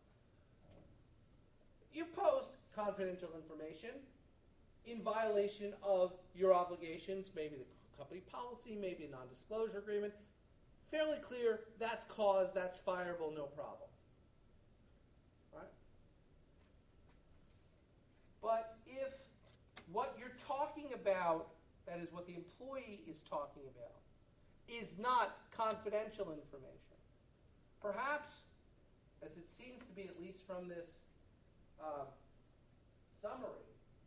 You post confidential information in violation of your obligations, maybe the company policy, maybe a non-disclosure agreement. Fairly clear, that's cause, that's fireable, no problem. Right? But if what you're talking about, that is what the employee is talking about, is not confidential information, perhaps, as it seems to be at least from this summary,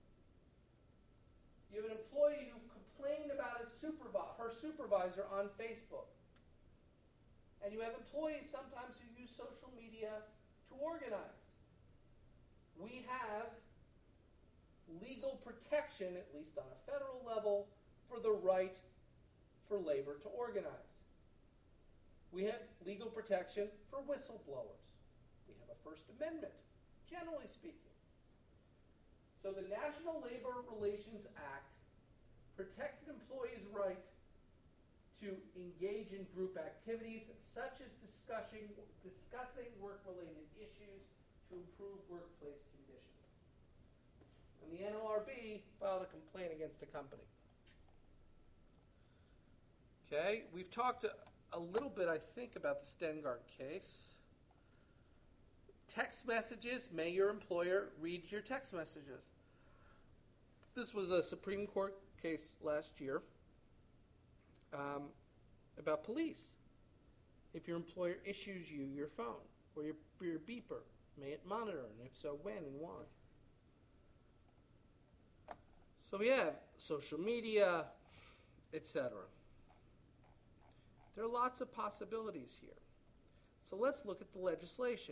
you have an employee who complained about her supervisor on Facebook. And you have employees sometimes who use social media to organize. We have legal protection, at least on a federal level, for the right for labor to organize. We have legal protection for whistleblowers. We have a First Amendment, generally speaking. So the National Labor Relations Act protects an employee's right to engage in group activities such as discussing work-related issues to improve workplace conditions. And the NLRB filed a complaint against a company. Okay, we've talked a little bit, I think, about the Stengart case. Text messages, may your employer read your text messages. This was a Supreme Court case last year about police. If your employer issues you your phone or your beeper, may it monitor, and if so, when and why? So we have social media, etc. There are lots of possibilities here. So let's look at the legislation.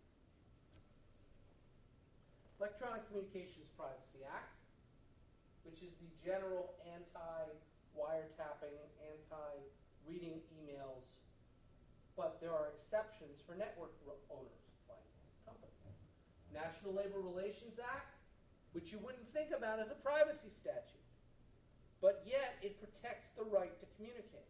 Electronic Communications Privacy Act, which is the general anti-wiretapping, anti-reading emails, but there are exceptions for network owners like companies. National Labor Relations Act, which you wouldn't think about as a privacy statute, but yet it protects the right to communicate.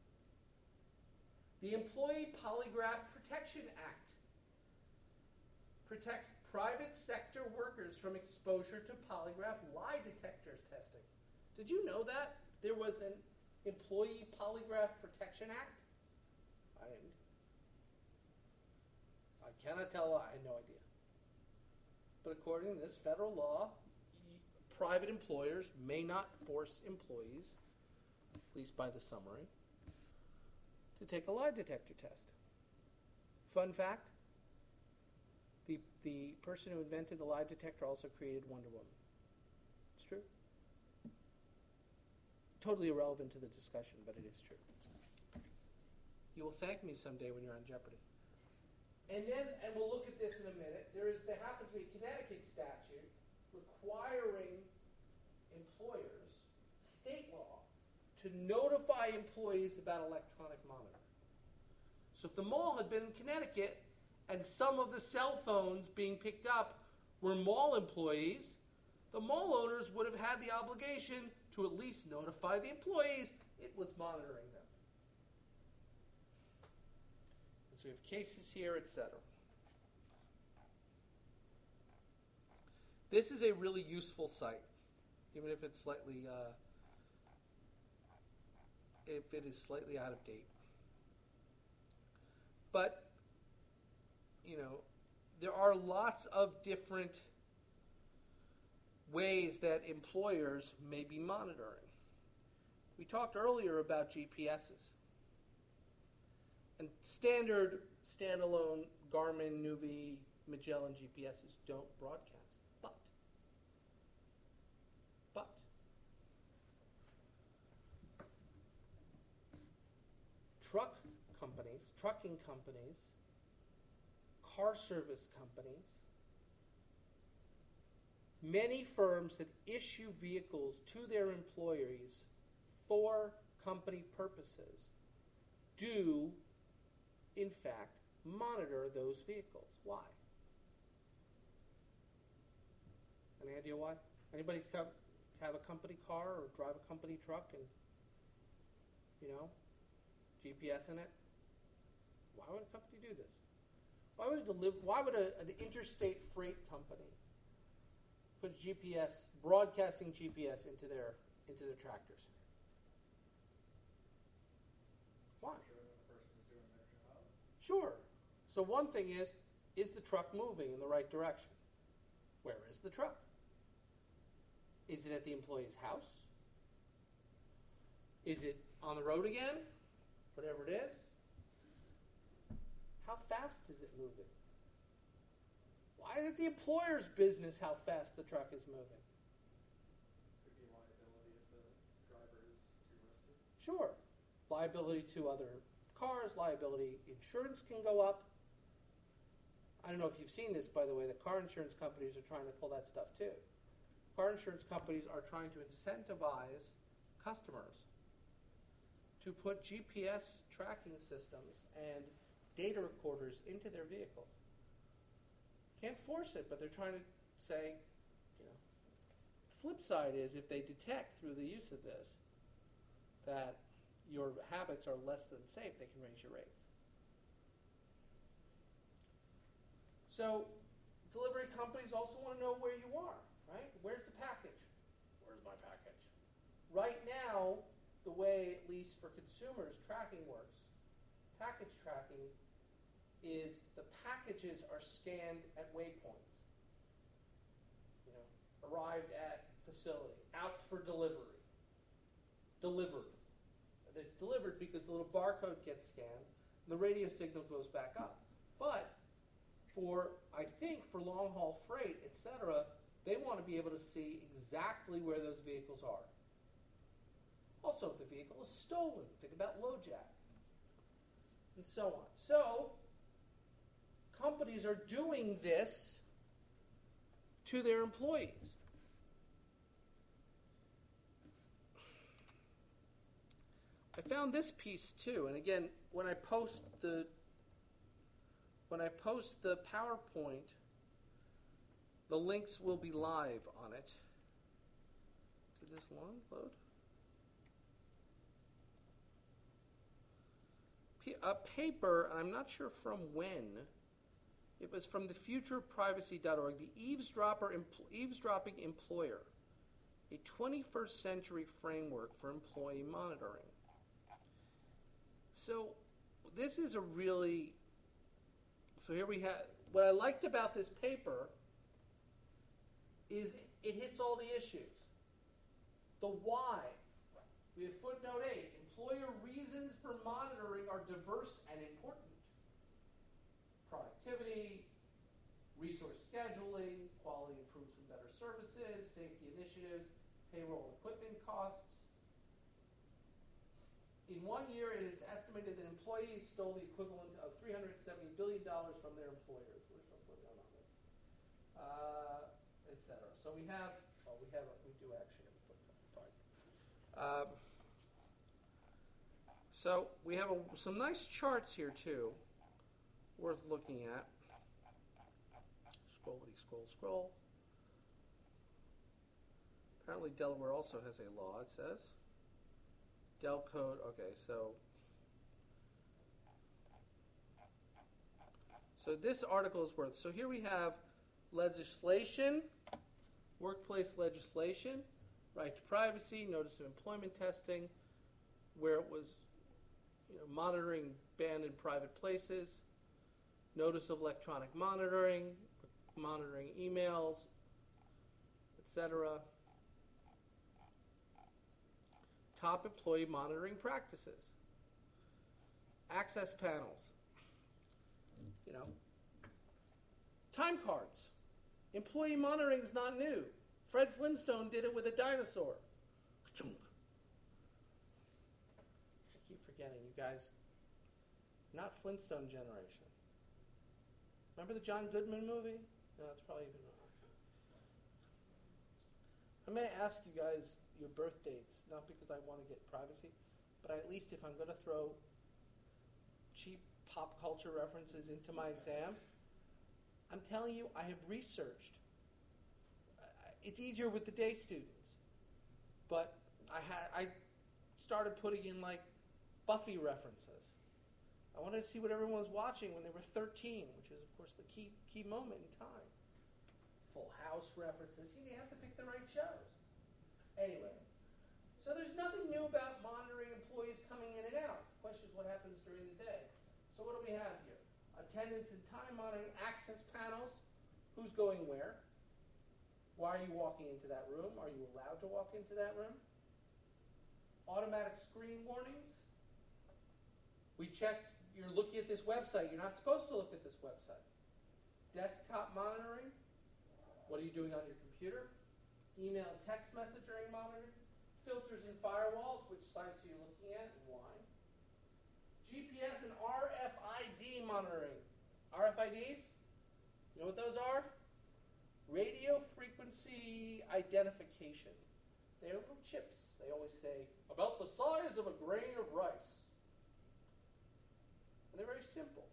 The Employee Polygraph Protection Act protects private sector workers from exposure to polygraph lie detector testing. Did you know that there was an Employee Polygraph Protection Act? I didn't. I cannot tell, I had no idea. But according to this federal law, private employers may not force employees, at least by the summary, to take a lie detector test. Fun fact, the person who invented the lie detector also created Wonder Woman. It's true. Totally irrelevant to the discussion, but it is true. You will thank me someday when you're on Jeopardy. And we'll look at this in a minute, there happens to be a Connecticut statute requiring employers, state law, to notify employees about electronic monitoring. So if the mall had been in Connecticut and some of the cell phones being picked up were mall employees, the mall owners would have had the obligation to at least notify the employees it was monitoring them. And so we have cases here, etc. This is a really useful site, even if it's slightly, if it is slightly out of date. But, you know, there are lots of different ways that employers may be monitoring. We talked earlier about GPSs. And standard, standalone Garmin, Nuvi, Magellan GPSs don't broadcast. But trucking companies, car service companies, many firms that issue vehicles to their employees for company purposes do, in fact, monitor those vehicles. Why? Any idea why? Anybody have a company car or drive a company truck and, GPS in it? Why would a company do this? Why would an interstate freight company put GPS, broadcasting GPS into their tractors? Why? Sure that the person's doing their job. Sure. So one thing is the truck moving in the right direction? Where is the truck? Is it at the employee's house? Is it on the road again? Whatever it is. How fast is it moving? Why is it the employer's business how fast the truck is moving? Could be liability if the driver is too risky. Sure. Liability to other cars, liability, insurance can go up. I don't know if you've seen this, by the way, the car insurance companies are trying to pull that stuff too. Car insurance companies are trying to incentivize customers to put GPS tracking systems and data recorders into their vehicles. Can't force it, but they're trying to say, the flip side is if they detect through the use of this that your habits are less than safe, they can raise your rates. So delivery companies also want to know where you are, right? Where's the package? Where's my package? Right now, the way, at least for consumers, tracking works, package tracking is the packages are scanned at waypoints. Arrived at facility, out for delivery, delivered. It's delivered because the little barcode gets scanned, and the radio signal goes back up. But for long haul freight, etc., they want to be able to see exactly where those vehicles are. Also, if the vehicle is stolen, think about LoJack, and so on. So, companies are doing this to their employees. I found this piece too, and again, when I post the PowerPoint, the links will be live on it. Did this one load? A paper, and I'm not sure from when. It was from the futureprivacy.org, the eavesdropping employer, a 21st century framework for employee monitoring. So this is so here we have, what I liked about this paper is it hits all the issues. The why. We have footnote 8. Employer reasons for monitoring are diverse and important. Productivity, resource scheduling, quality improves from better services, safety initiatives, payroll and equipment costs. In 1 year, it is estimated that employees stole the equivalent of $370 billion from their employers. Where's the footnote on this? Etc. So we do actually have a footnote. Fine. So we have some nice charts here too, worth looking at. Scroll. Apparently Delaware also has a law, it says. Del Code, okay, so this article is worth, so here we have legislation, workplace legislation, right to privacy, notice of employment testing, where it was monitoring banned in private places, notice of electronic monitoring emails, etc. Top employee monitoring practices. Access panels. Time cards. Employee monitoring is not new. Fred Flintstone did it with a dinosaur. I keep forgetting, you guys. Not Flintstone generation. Remember the John Goodman movie? No, it's probably even wrong. I'm going to ask you guys your birth dates, not because I want to get privacy, but at least if I'm going to throw cheap pop culture references into my exams, I'm telling you, I have researched. It's easier with the day students, but I started putting in like Buffy references, I wanted to see what everyone was watching when they were 13, which is, of course, the key moment in time. Full House references. You have to pick the right shows. Anyway, so there's nothing new about monitoring employees coming in and out. The question is what happens during the day. So what do we have here? Attendance and time monitoring, access panels. Who's going where? Why are you walking into that room? Are you allowed to walk into that room? Automatic screen warnings. We checked, you're looking at this website. You're not supposed to look at this website. Desktop monitoring. What are you doing on your computer? Email and text messaging monitoring. Filters and firewalls. Which sites are you looking at and why? GPS and RFID monitoring. RFIDs? You know what those are? Radio frequency identification. They're little chips. They always say, about the size of a grain of rice. And they're very simple.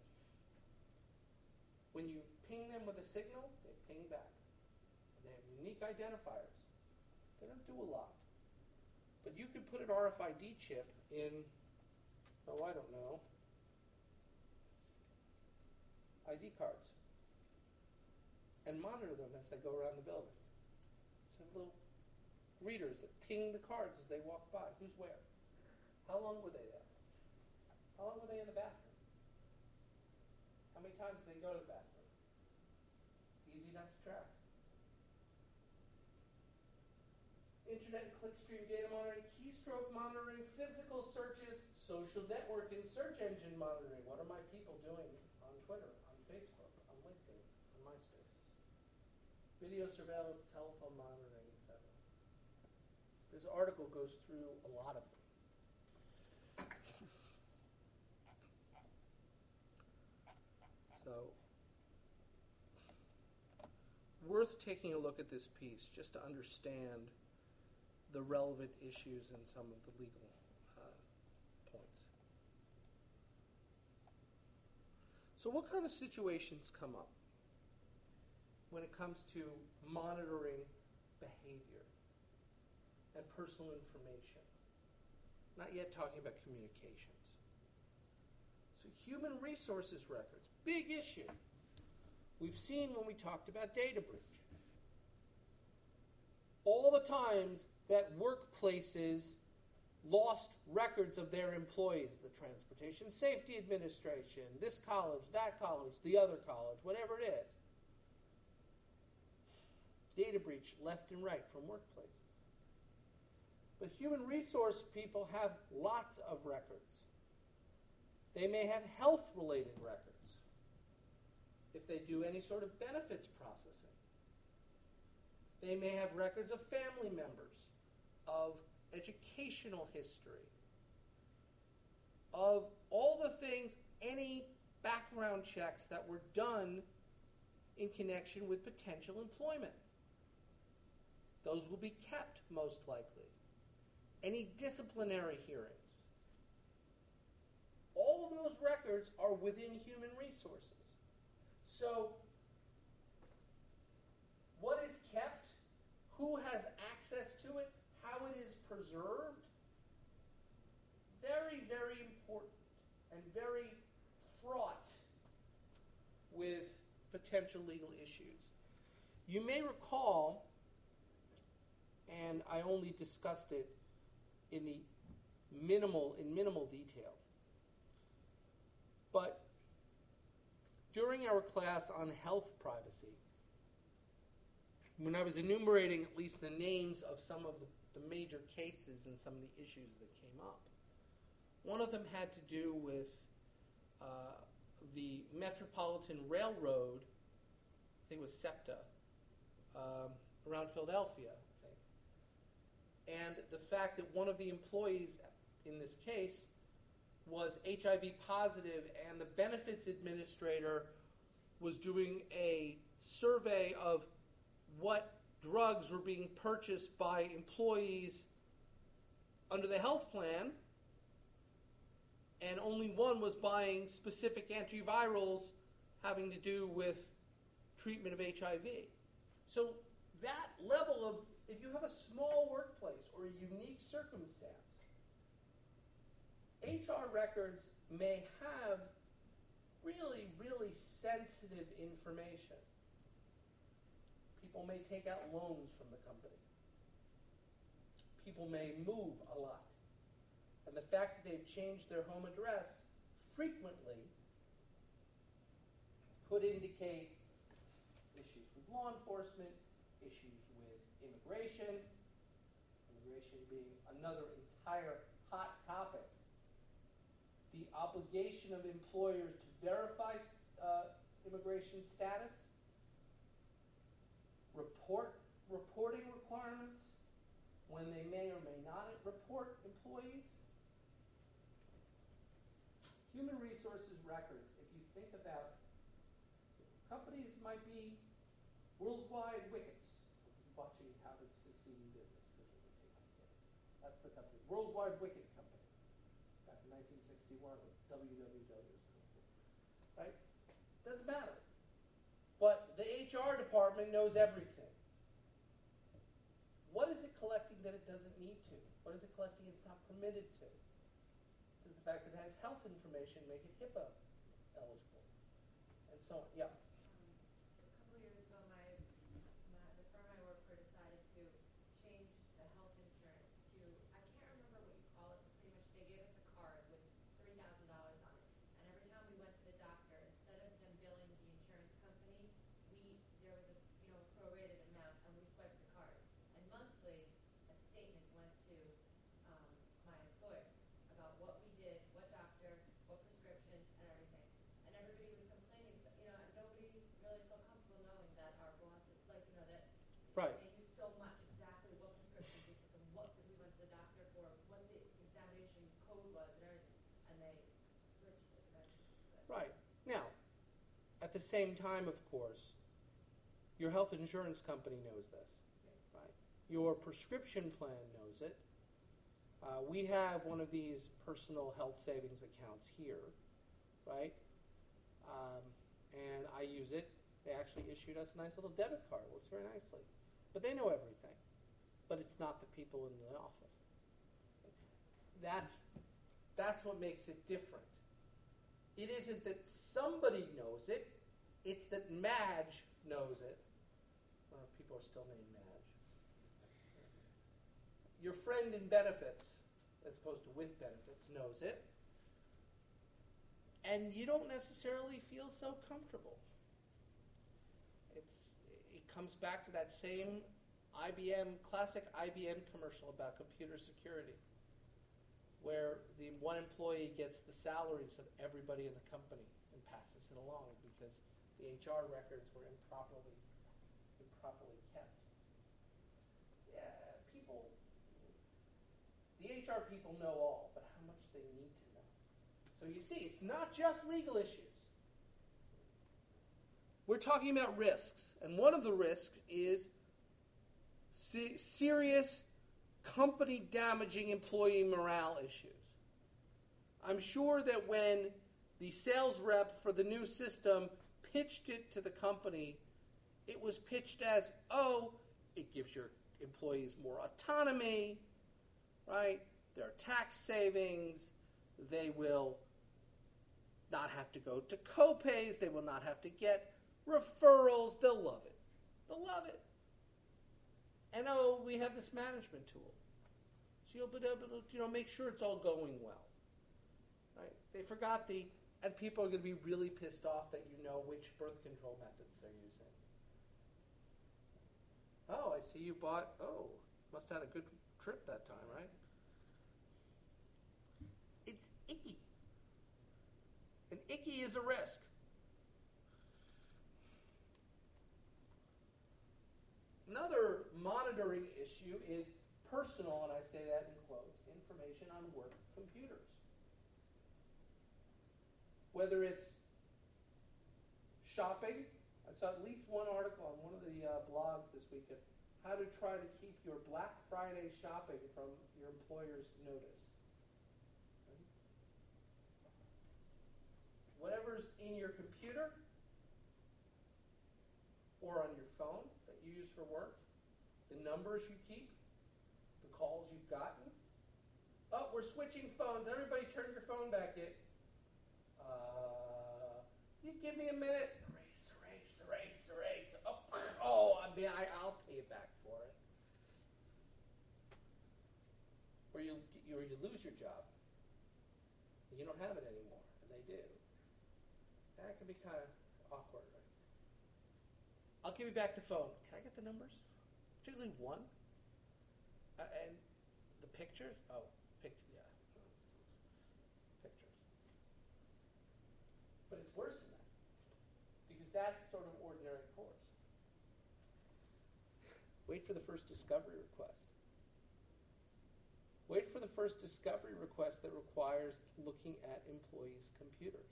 When you ping them with a signal, they ping back. They have unique identifiers. They don't do a lot. But you could put an RFID chip in, I don't know, ID cards and monitor them as they go around the building. So little readers that ping the cards as they walk by. Who's where? How long were they there? How long were they in the bathroom? How many times did they go to the bathroom? Easy enough to track. Internet and clickstream data monitoring, keystroke monitoring, physical searches, social networking, search engine monitoring. What are my people doing on Twitter, on Facebook, on LinkedIn, on MySpace? Video surveillance, telephone monitoring, etc. This article goes through a lot of them. So, worth taking a look at this piece just to understand the relevant issues and some of the legal points. So what kind of situations come up when it comes to monitoring behavior and personal information? Not yet talking about communications. So human resources records, big issue. We've seen when we talked about data breach. All the times that workplaces lost records of their employees, the Transportation Safety Administration, this college, that college, the other college, whatever it is. Data breach left and right from workplaces. But human resource people have lots of records. They may have health-related records if they do any sort of benefits processing. They may have records of family members, of educational history, of all the things, any background checks that were done in connection with potential employment. Those will be kept, most likely. Any disciplinary hearings. All of those records are within human resources. So, what is kept? Who has access to it? How it is preserved? Very, very important and very fraught with potential legal issues. You may recall, and I only discussed it in minimal detail, but during our class on health privacy, when I was enumerating at least the names of some of the major cases and some of the issues that came up, one of them had to do with the Metropolitan Railroad, I think it was SEPTA, around Philadelphia, I think. And the fact that one of the employees in this case was HIV positive, and the benefits administrator was doing a survey of what drugs were being purchased by employees under the health plan, and only one was buying specific antivirals having to do with treatment of HIV. So that level of, if you have a small workplace or a unique circumstance, HR records may have really, really sensitive information. People may take out loans from the company. People may move a lot. And the fact that they've changed their home address frequently could indicate issues with law enforcement, issues with immigration being another entire hot topic. The obligation of employers to verify immigration status, reporting requirements when they may or may not report employees. Human resources records, if you think about companies might be worldwide wickets. Watching How to Succeed in Business, because we're going to take on today. That's the company. Worldwide Wicket Company. Back in 1961, WWW was cool. Right? Doesn't matter. But the HR department knows everything. What is it collecting that it doesn't need to? What is it collecting it's not permitted to? Does the fact that it has health information make it HIPAA eligible? And so on. Yeah. A couple years ago, the firm I work for decided to change the health insurance to, I can't remember what you call it, but pretty much they gave us a card with $3,000 on it. And every time we went to the doctor, instead of them billing the insurance company, there was a prorated amount, and we swiped the card. And monthly, a statement went to my employer about what we did, what doctor, what prescriptions, and everything. And everybody was complaining, and nobody really felt comfortable knowing that our bosses, that Right. they knew so much exactly what prescriptions we took and what we went to the doctor for, what the examination code was and everything. And they switched it, right? Right. Now, at the same time, of course, your health insurance company knows this. Right? Your prescription plan knows it. We have one of these personal health savings accounts here, right? And I use it. They actually issued us a nice little debit card. It works very nicely. But they know everything. But it's not the people in the office. That's what makes it different. It isn't that somebody knows it. It's that Madge knows it. I don't know if people are still named Madge. Your friend in benefits, as opposed to with benefits, knows it. And you don't necessarily feel so comfortable. It comes back to that same classic IBM commercial about computer security, where the one employee gets the salaries of everybody in the company and passes it along because the HR records were improperly kept. Yeah, the HR people know all, but how much they need to know. So you see, it's not just legal issues. We're talking about risks, and one of the risks is serious company-damaging employee morale issues. I'm sure that when the sales rep for the new system pitched it to the company, it was pitched as, it gives your employees more autonomy, right? There are tax savings. They will not have to go to co-pays. They will not have to get referrals. They'll love it. They'll love it. And we have this management tool. So you'll be able to, make sure it's all going well. Right? They forgot and people are going to be really pissed off that you know which birth control methods they're using. I see you must have had a good trip that time, right? It's icky. And icky is a risk. Another monitoring issue is personal, and I say that in quotes, information on work computers. Whether it's shopping, I saw at least one article on one of the blogs this week of how to try to keep your Black Friday shopping from your employer's notice. Whatever's in your computer or on your phone that you use for work, the numbers you keep, the calls you've gotten, Oh, we're switching phones. Everybody turn your phone back in. You give me a minute. Erase. Oh, man, I'll pay you back for it. Or you lose your job. And you don't have it anymore, and they do. That can be kind of awkward, right? I'll give you back the phone. Can I get the numbers? Particularly one. And the pictures? Oh, yeah. Pictures. But it's worse than that. Because that's sort of ordinary course. Wait for the first discovery request. Wait for the first discovery request that requires looking at employees' computers.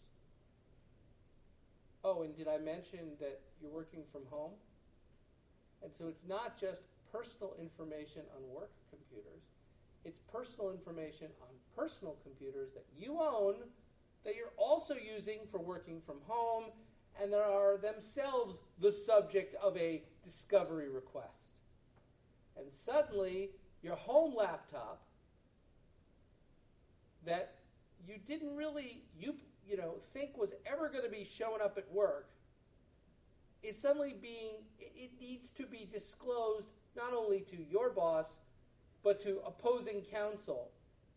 Oh, and did I mention that you're working from home? And so it's not just personal information on work computers. It's personal information on personal computers that you own that you're also using for working from home, and they are themselves the subject of a discovery request. And suddenly, your home laptop that you didn't really think was ever going to be showing up at work is suddenly it needs to be disclosed not only to your boss, but to opposing counsel.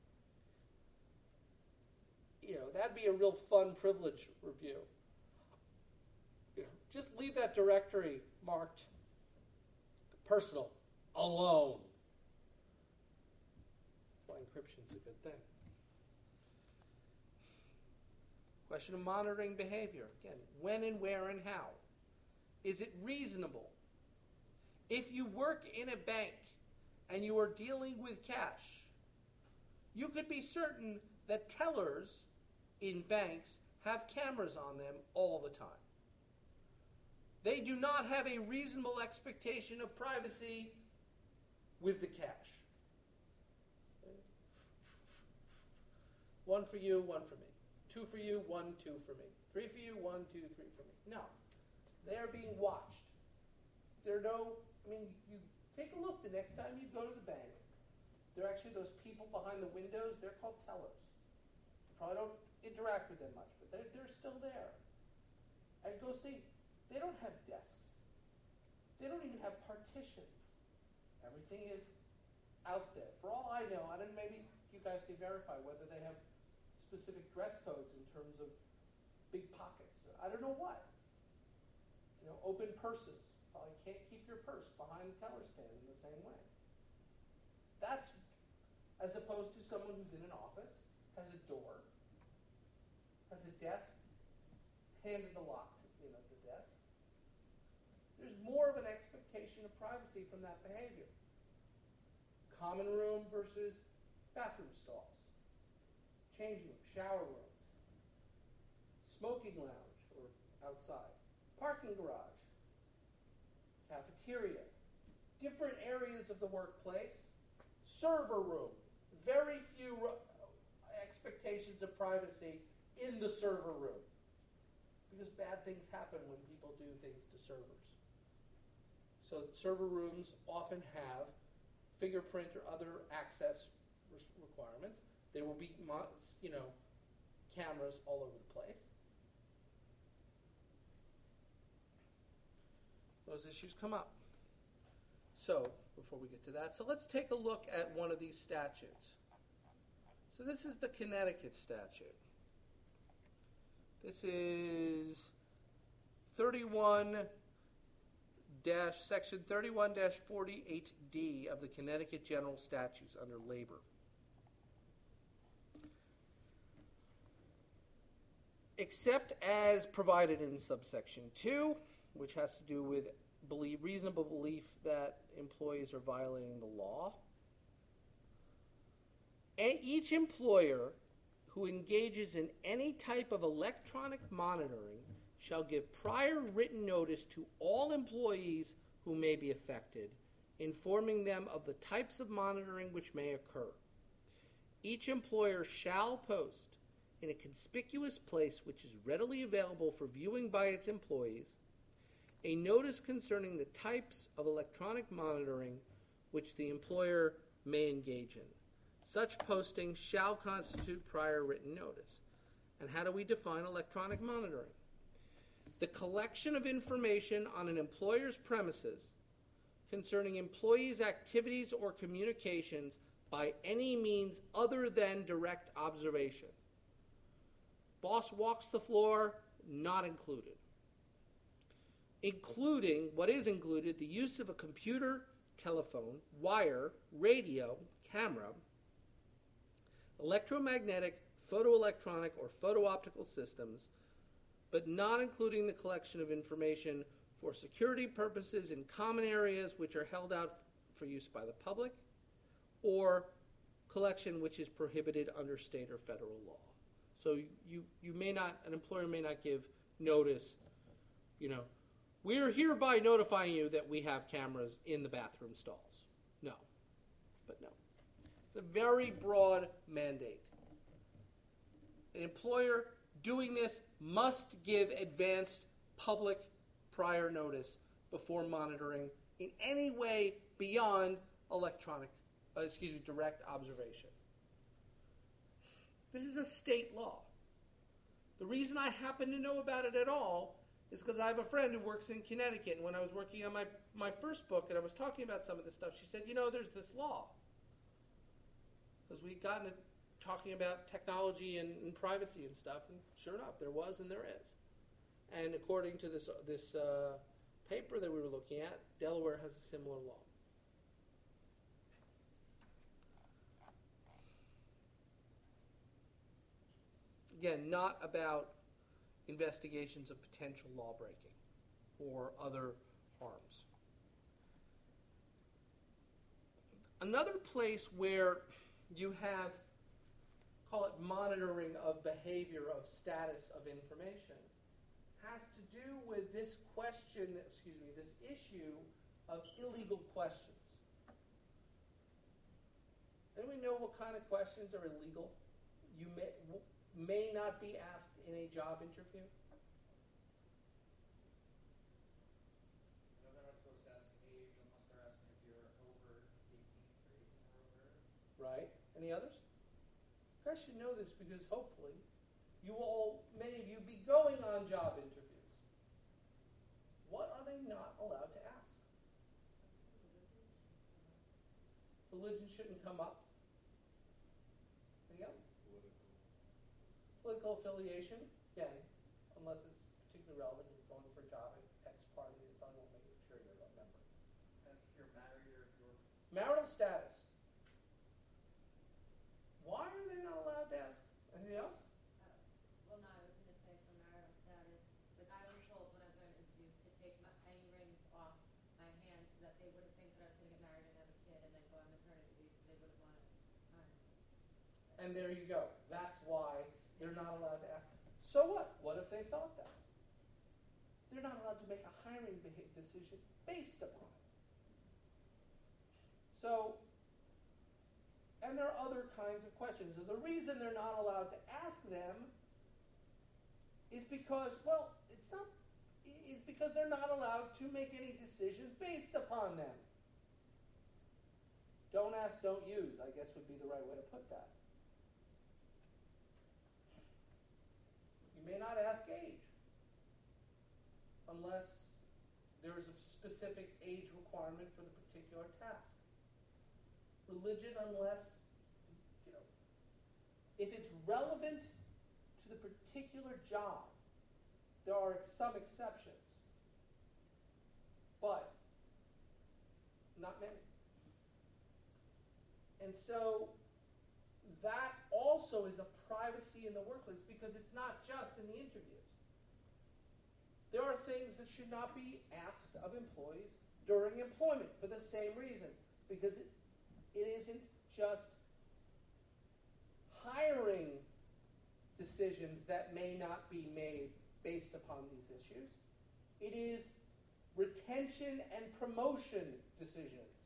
That'd be a real fun privilege review. Just leave that directory marked personal, alone. That's why encryption's a good thing. Question of monitoring behavior. Again, when and where and how. Is it reasonable? If you work in a bank and you are dealing with cash, you could be certain that tellers in banks have cameras on them all the time. They do not have a reasonable expectation of privacy with the cash. One for you, one for me. 2 for you, 1, 2 for me. 3 for you, 1, 2, 3 for me. No. They are being watched. You take a look the next time you go to the bank. They're actually those people behind the windows. They're called tellers. You probably don't interact with them much, but they're still there. And go see. They don't have desks. They don't even have partitions. Everything is out there. For all I know, maybe you guys can verify whether they have specific dress codes in terms of big pockets. I don't know what. Open purses. Probably can't keep your purse behind the teller stand in the same way. That's as opposed to someone who's in an office, has a door, has a desk, handed the lock to the desk. There's more of an expectation of privacy from that behavior. Common room versus bathroom stalls. Changing room, shower room, smoking lounge or outside, parking garage, cafeteria, different areas of the workplace, server room, very few expectations of privacy in the server room because bad things happen when people do things to servers. So server rooms often have fingerprint or other access requirements. There will be, cameras all over the place. Those issues come up. So, before we get to that, so let's take a look at one of these statutes. So this is the Connecticut statute. This is Section 31-48D of the Connecticut General Statutes under labor. Except as provided in subsection 2, which has to do with reasonable belief that employees are violating the law. Each employer who engages in any type of electronic monitoring shall give prior written notice to all employees who may be affected, informing them of the types of monitoring which may occur. Each employer shall post in a conspicuous place which is readily available for viewing by its employees a notice concerning the types of electronic monitoring which the employer may engage in. Such posting shall constitute prior written notice. And how do we define electronic monitoring? The collection of information on an employer's premises concerning employees' activities or communications by any means other than direct observation. Boss walks the floor, not included. Including, what is included, the use of a computer, telephone, wire, radio, camera, electromagnetic, photoelectronic, or photo-optical systems, but not including the collection of information for security purposes in common areas which are held out for use by the public, or collection which is prohibited under state or federal law. So an employer may not give notice, we are hereby notifying you that we have cameras in the bathroom stalls. No. It's a very broad mandate. An employer doing this must give advanced public prior notice before monitoring in any way beyond direct observation. This is a state law. The reason I happen to know about it at all is because I have a friend who works in Connecticut, and when I was working on my first book and I was talking about some of this stuff, she said, there's this law. Because we'd gotten to talking about technology and privacy and stuff, and sure enough, there was and there is. And according to this paper that we were looking at, Delaware has a similar law. Again, not about investigations of potential law breaking or other harms. Another place where you have, call it monitoring of behavior, of status of information, has to do with this issue of illegal questions. Anyone know what kind of questions are illegal? You may not be asked in a job interview. They're not supposed to ask age unless they're asking if you're over 18 or 18 or over. Right. Any others? You guys should know this because hopefully many of you be going on job interviews. What are they not allowed to ask? Religion shouldn't come up. Anything else? Political affiliation, again, unless it's particularly relevant, you're going for a job at X party, they probably won't make sure you're a member. Ask if you're married or if you're... Marital status. Why are they not allowed to ask? Anything else? Well, no, I was going to say for marital status, like I was told when I was going to interviews to take any rings off my hands so that they wouldn't think that I was going to get married and have a kid and then go on maternity leave, so they wouldn't want to hire me. And there you go. That's why they're not allowed to ask. So what? What if they thought that? They're not allowed to make a hiring decision based upon it. So, and there are other kinds of questions. And the reason they're not allowed to ask them is because, it's because they're not allowed to make any decisions based upon them. Don't ask, don't use, I guess would be the right way to put that. You may not ask age unless there's a specific age requirement for the particular task. Religion, unless, if it's relevant to the particular job, there are some exceptions, but not many. And so that also is a privacy in the workplace because it's not just in the interviews. There are things that should not be asked of employees during employment for the same reason, because it isn't just hiring decisions that may not be made based upon these issues. It is retention and promotion decisions.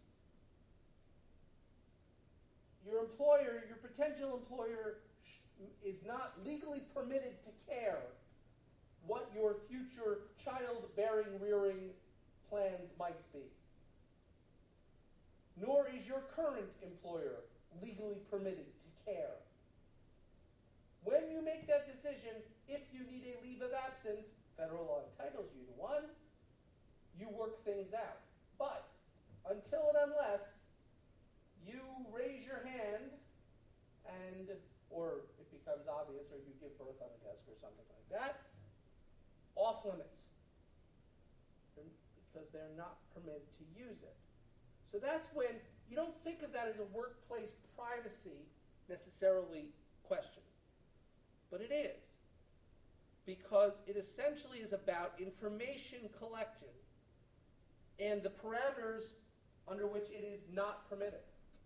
Your potential employer is not legally permitted to care what your future childbearing, rearing plans might be. Nor is your current employer legally permitted to care. When you make that decision, if you need a leave of absence, federal law entitles you to one, you work things out. But until and unless you raise your hand and, or it becomes obvious, or you give birth on a desk or something like that, off limits. Because they're not permitted to use it. So that's when you don't think of that as a workplace privacy necessarily question. But it is. Because it essentially is about information collection and the parameters under which it is not permitted.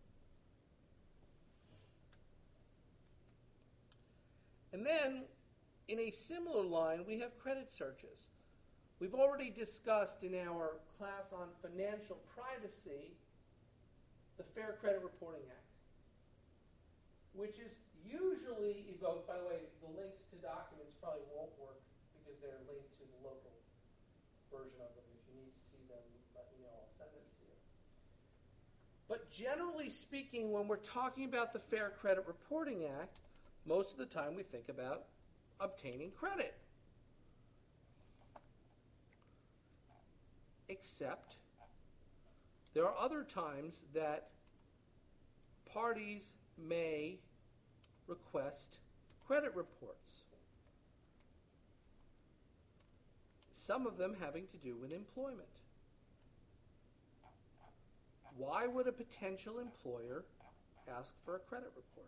And then, in a similar line, we have credit searches. We've already discussed in our class on financial privacy the Fair Credit Reporting Act, which is usually evoked, by the way, the links to documents probably won't work because they're linked to the local version of them. If you need to see them, let me know, I'll send them to you. But generally speaking, when we're talking about the Fair Credit Reporting Act, most of the time we think about obtaining credit. Except there are other times that parties may request credit reports. Some of them having to do with employment. Why would a potential employer ask for a credit report?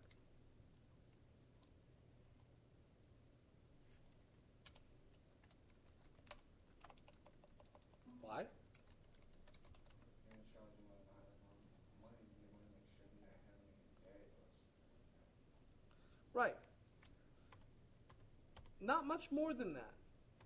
Why? And charge them a lot of money, you want to make sure you're not having any bad or something like that. Right. Not much more than that.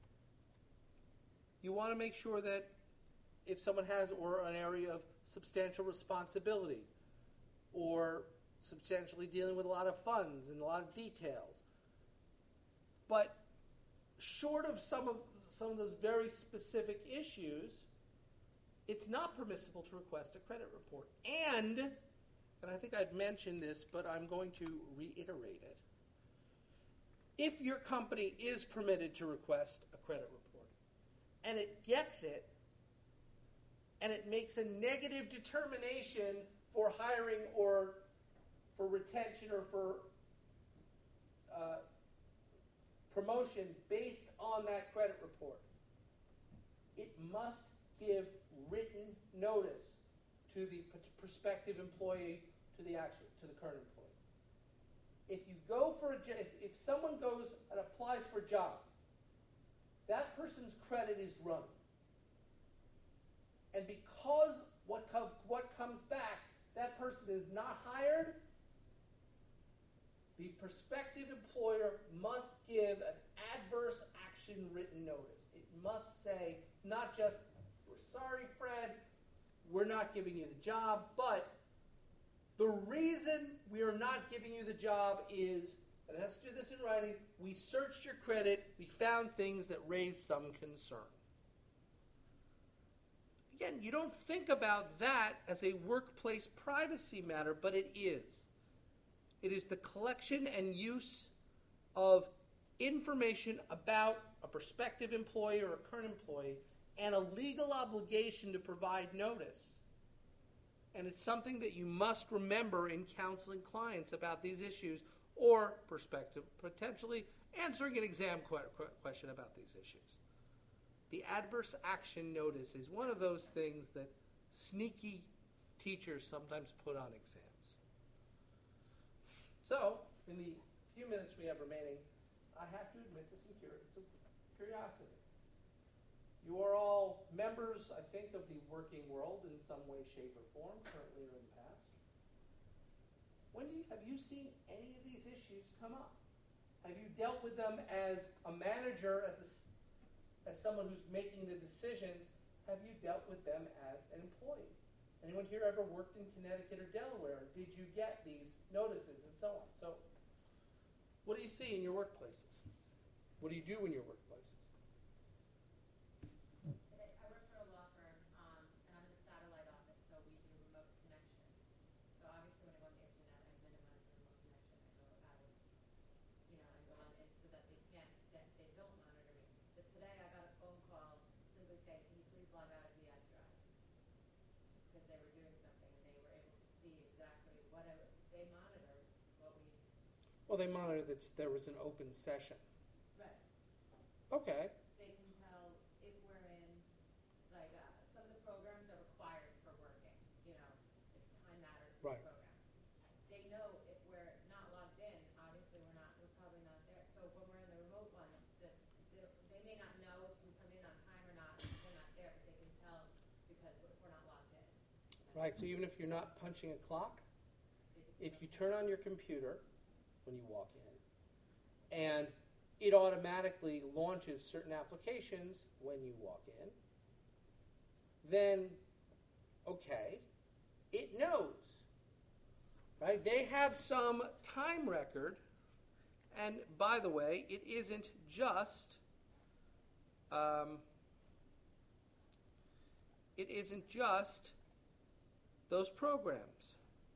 You want to make sure that if someone has or an area of substantial responsibility or substantially dealing with a lot of funds and a lot of details. But short of some of those very specific issues, it's not permissible to request a credit report. And I think I'd mentioned this, but I'm going to reiterate it. If your company is permitted to request a credit report, and it gets it, and it makes a negative determination for hiring or for retention or for promotion based on that credit report, it must give written notice to the prospective employee, to the current employee. If you go for if someone goes and applies for a job, that person's credit is run. And because what comes back, that person is not hired, the prospective employer must give an adverse action written notice. It must say, not just, we're sorry, Fred, we're not giving you the job, but the reason we are not giving you the job is, and it has to do this in writing, we searched your credit, we found things that raised some concern. Again, you don't think about that as a workplace privacy matter, but it is. It is the collection and use of information about a prospective employee or a current employee and a legal obligation to provide notice. And it's something that you must remember in counseling clients about these issues or potentially answering an exam question about these issues. The adverse action notice is one of those things that sneaky teachers sometimes put on exams. So, in the few minutes we have remaining, I have to admit to some curiosity. You are all members, I think, of the working world in some way, shape, or form, currently or in the past. Have you seen any of these issues come up? Have you dealt with them as a manager, as someone who's making the decisions? Have you dealt with them as an employee? Anyone here ever worked in Connecticut or Delaware? Did you get these notices and so on? So, what do you see in your workplaces? What do you do in your workplaces? I work for a law firm, and I'm in the satellite office, so we do remote connection. So obviously when I go on the internet, say, can you please log out of the F drive? Because they were doing something and they were able to see exactly whatever, they monitor what we, Well, they monitor that there was an open session. right. Okay. They can tell if we're in, like, some of the programs are required for working, you know, if time matters to the Right. program. They know if we're not logged in, obviously we're probably not there. So when we're in the remote ones, they may not know if we come in on time or not, if we're not there, but they can tell because we're not logged in. Right, so even if you're not punching a clock, They can if still- you turn on your computer when you walk in, and it automatically launches certain applications when you walk in, then, okay, it knows, right? They have some time record, and by the way, it isn't just, those programs.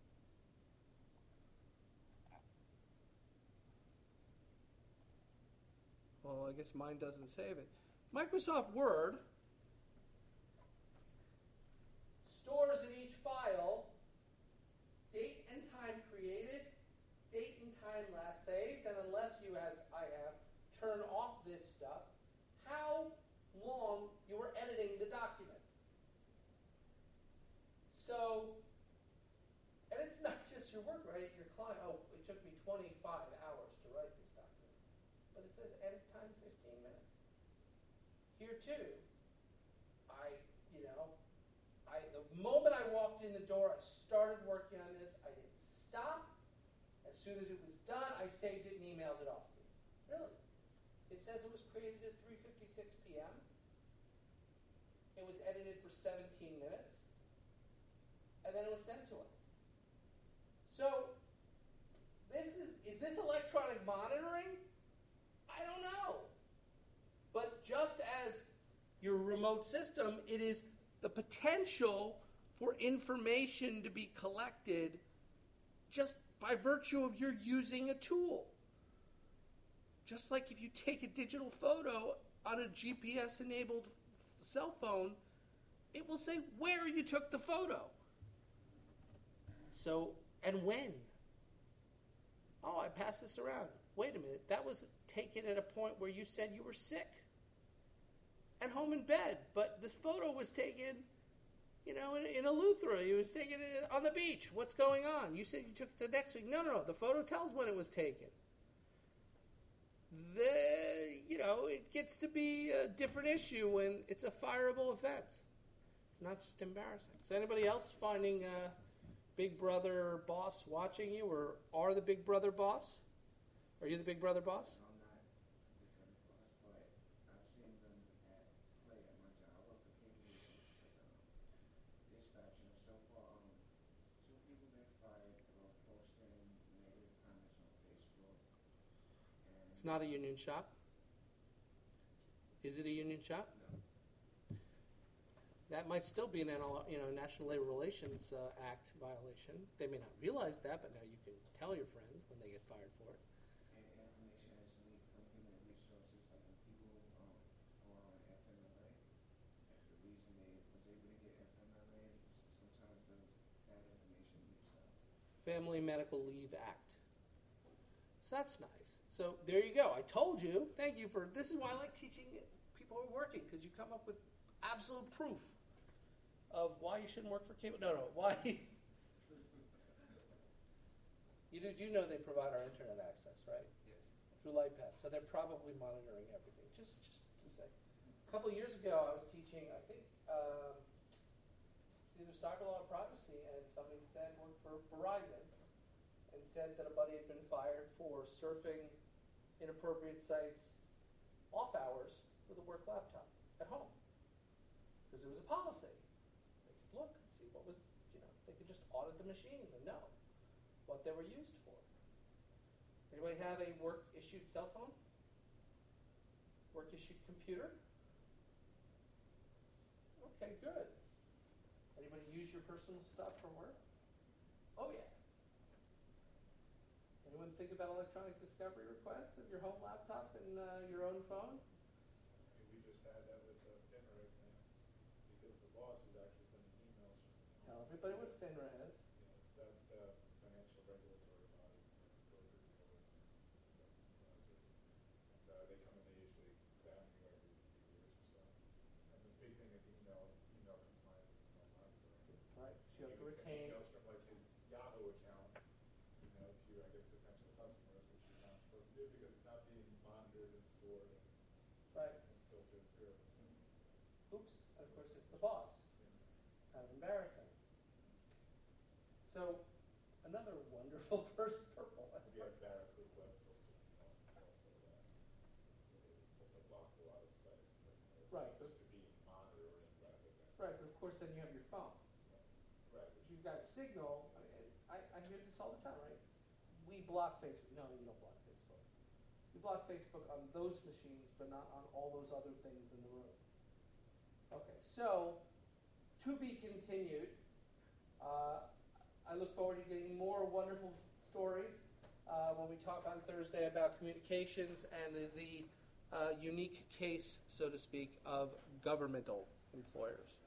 Well, I guess mine doesn't save it. Microsoft Word stores in each file date and time created, date and time last saved, and unless you, as I have, turn off this stuff, how long you were editing the document. So, and it's not just your work, right? Your client, oh, it took me 25 hours to write this document. But it says edit time 15 minutes. Here too, the moment I walked in the door, I started working on this. I didn't stop. As soon as it was done, I saved it and emailed it off to you. Really. It says it was created at 3:56 p.m. It was edited for 17 minutes. And then it was sent to us. So, is this electronic monitoring? I don't know. But just as your remote system, it is the potential for information to be collected just by virtue of your using a tool. Just like if you take a digital photo on a GPS-enabled cell phone, it will say where you took the photo. So, and when. Oh, I passed this around. Wait a minute, that was taken at a point where you said you were sick and home in bed, but this photo was taken, in Eleuthera. You was taken on the beach. What's going on? You said you took it the next week. No, the photo tells when it was taken. It gets to be a different issue when it's a fireable offense. It's not just embarrassing. Is anybody else finding Big Brother boss watching you, or are the Big Brother boss? Are you the Big Brother boss? I'm not because but I've seen them at play at my job. I work for KBS dispatching. So far, 2 people been fired for posting negative comments on Facebook. And It's not a union shop. Is it a union shop? No. That might still be an National Labor Relations Act violation. They may not realize that, but now you can tell your friends when they get fired for it. And information has leaked from human resources, like when people are on FMLA. That's the reason they was able to get FMLA. Sometimes that information leaks out. Family Medical Leave Act. So that's nice. So there you go. I told you. Thank you for. This is why I like teaching people who are working, because you come up with absolute proof of why you shouldn't work for cable. No, why. You do know they provide our internet access, right? Yes. Through LightPath, so they're probably monitoring everything. Just to say, a couple of years ago, I was teaching, I think, it's either cyber law or privacy, and somebody said worked for Verizon, and said that a buddy had been fired for surfing inappropriate sites off hours with a work laptop at home, because there was a policy. They could look and see what was, they could just audit the machines and know what they were used for. Anybody have a work-issued cell phone? Work-issued computer? Okay, good. Anybody use your personal stuff for work? Oh, yeah. Anyone think about electronic discovery requests of your home laptop and your own phone? We just had that with FINRA exam. the boss who's actually sending emails from Everybody with FINRA is. that's the financial regulatory body for brokers, dealers, investment advisors. And they come in, they usually examine you every 2 years or so. And the big thing is email compliance and email monitoring. Right. So you have to He can send retain. emails from like his Yahoo account, to I guess potential customers, which he's not supposed to do because it's not being monitored and stored Right. and filtered through. Oops. Of course, it's the boss. How embarrassing. So, another wonderful person for We have Barracuda web filtering also that it's supposed to block a lot of sites, Right. just to be monitoring rather than Right, but of course then you have your phone. right. You've got Signal. I hear this all the time, right? We block Facebook. No, you don't block Facebook. You block Facebook on those machines, but not on all those other things in the room. Okay, so to be continued. I look forward to getting more wonderful stories when we talk on Thursday about communications and the unique case, so to speak, of governmental employers.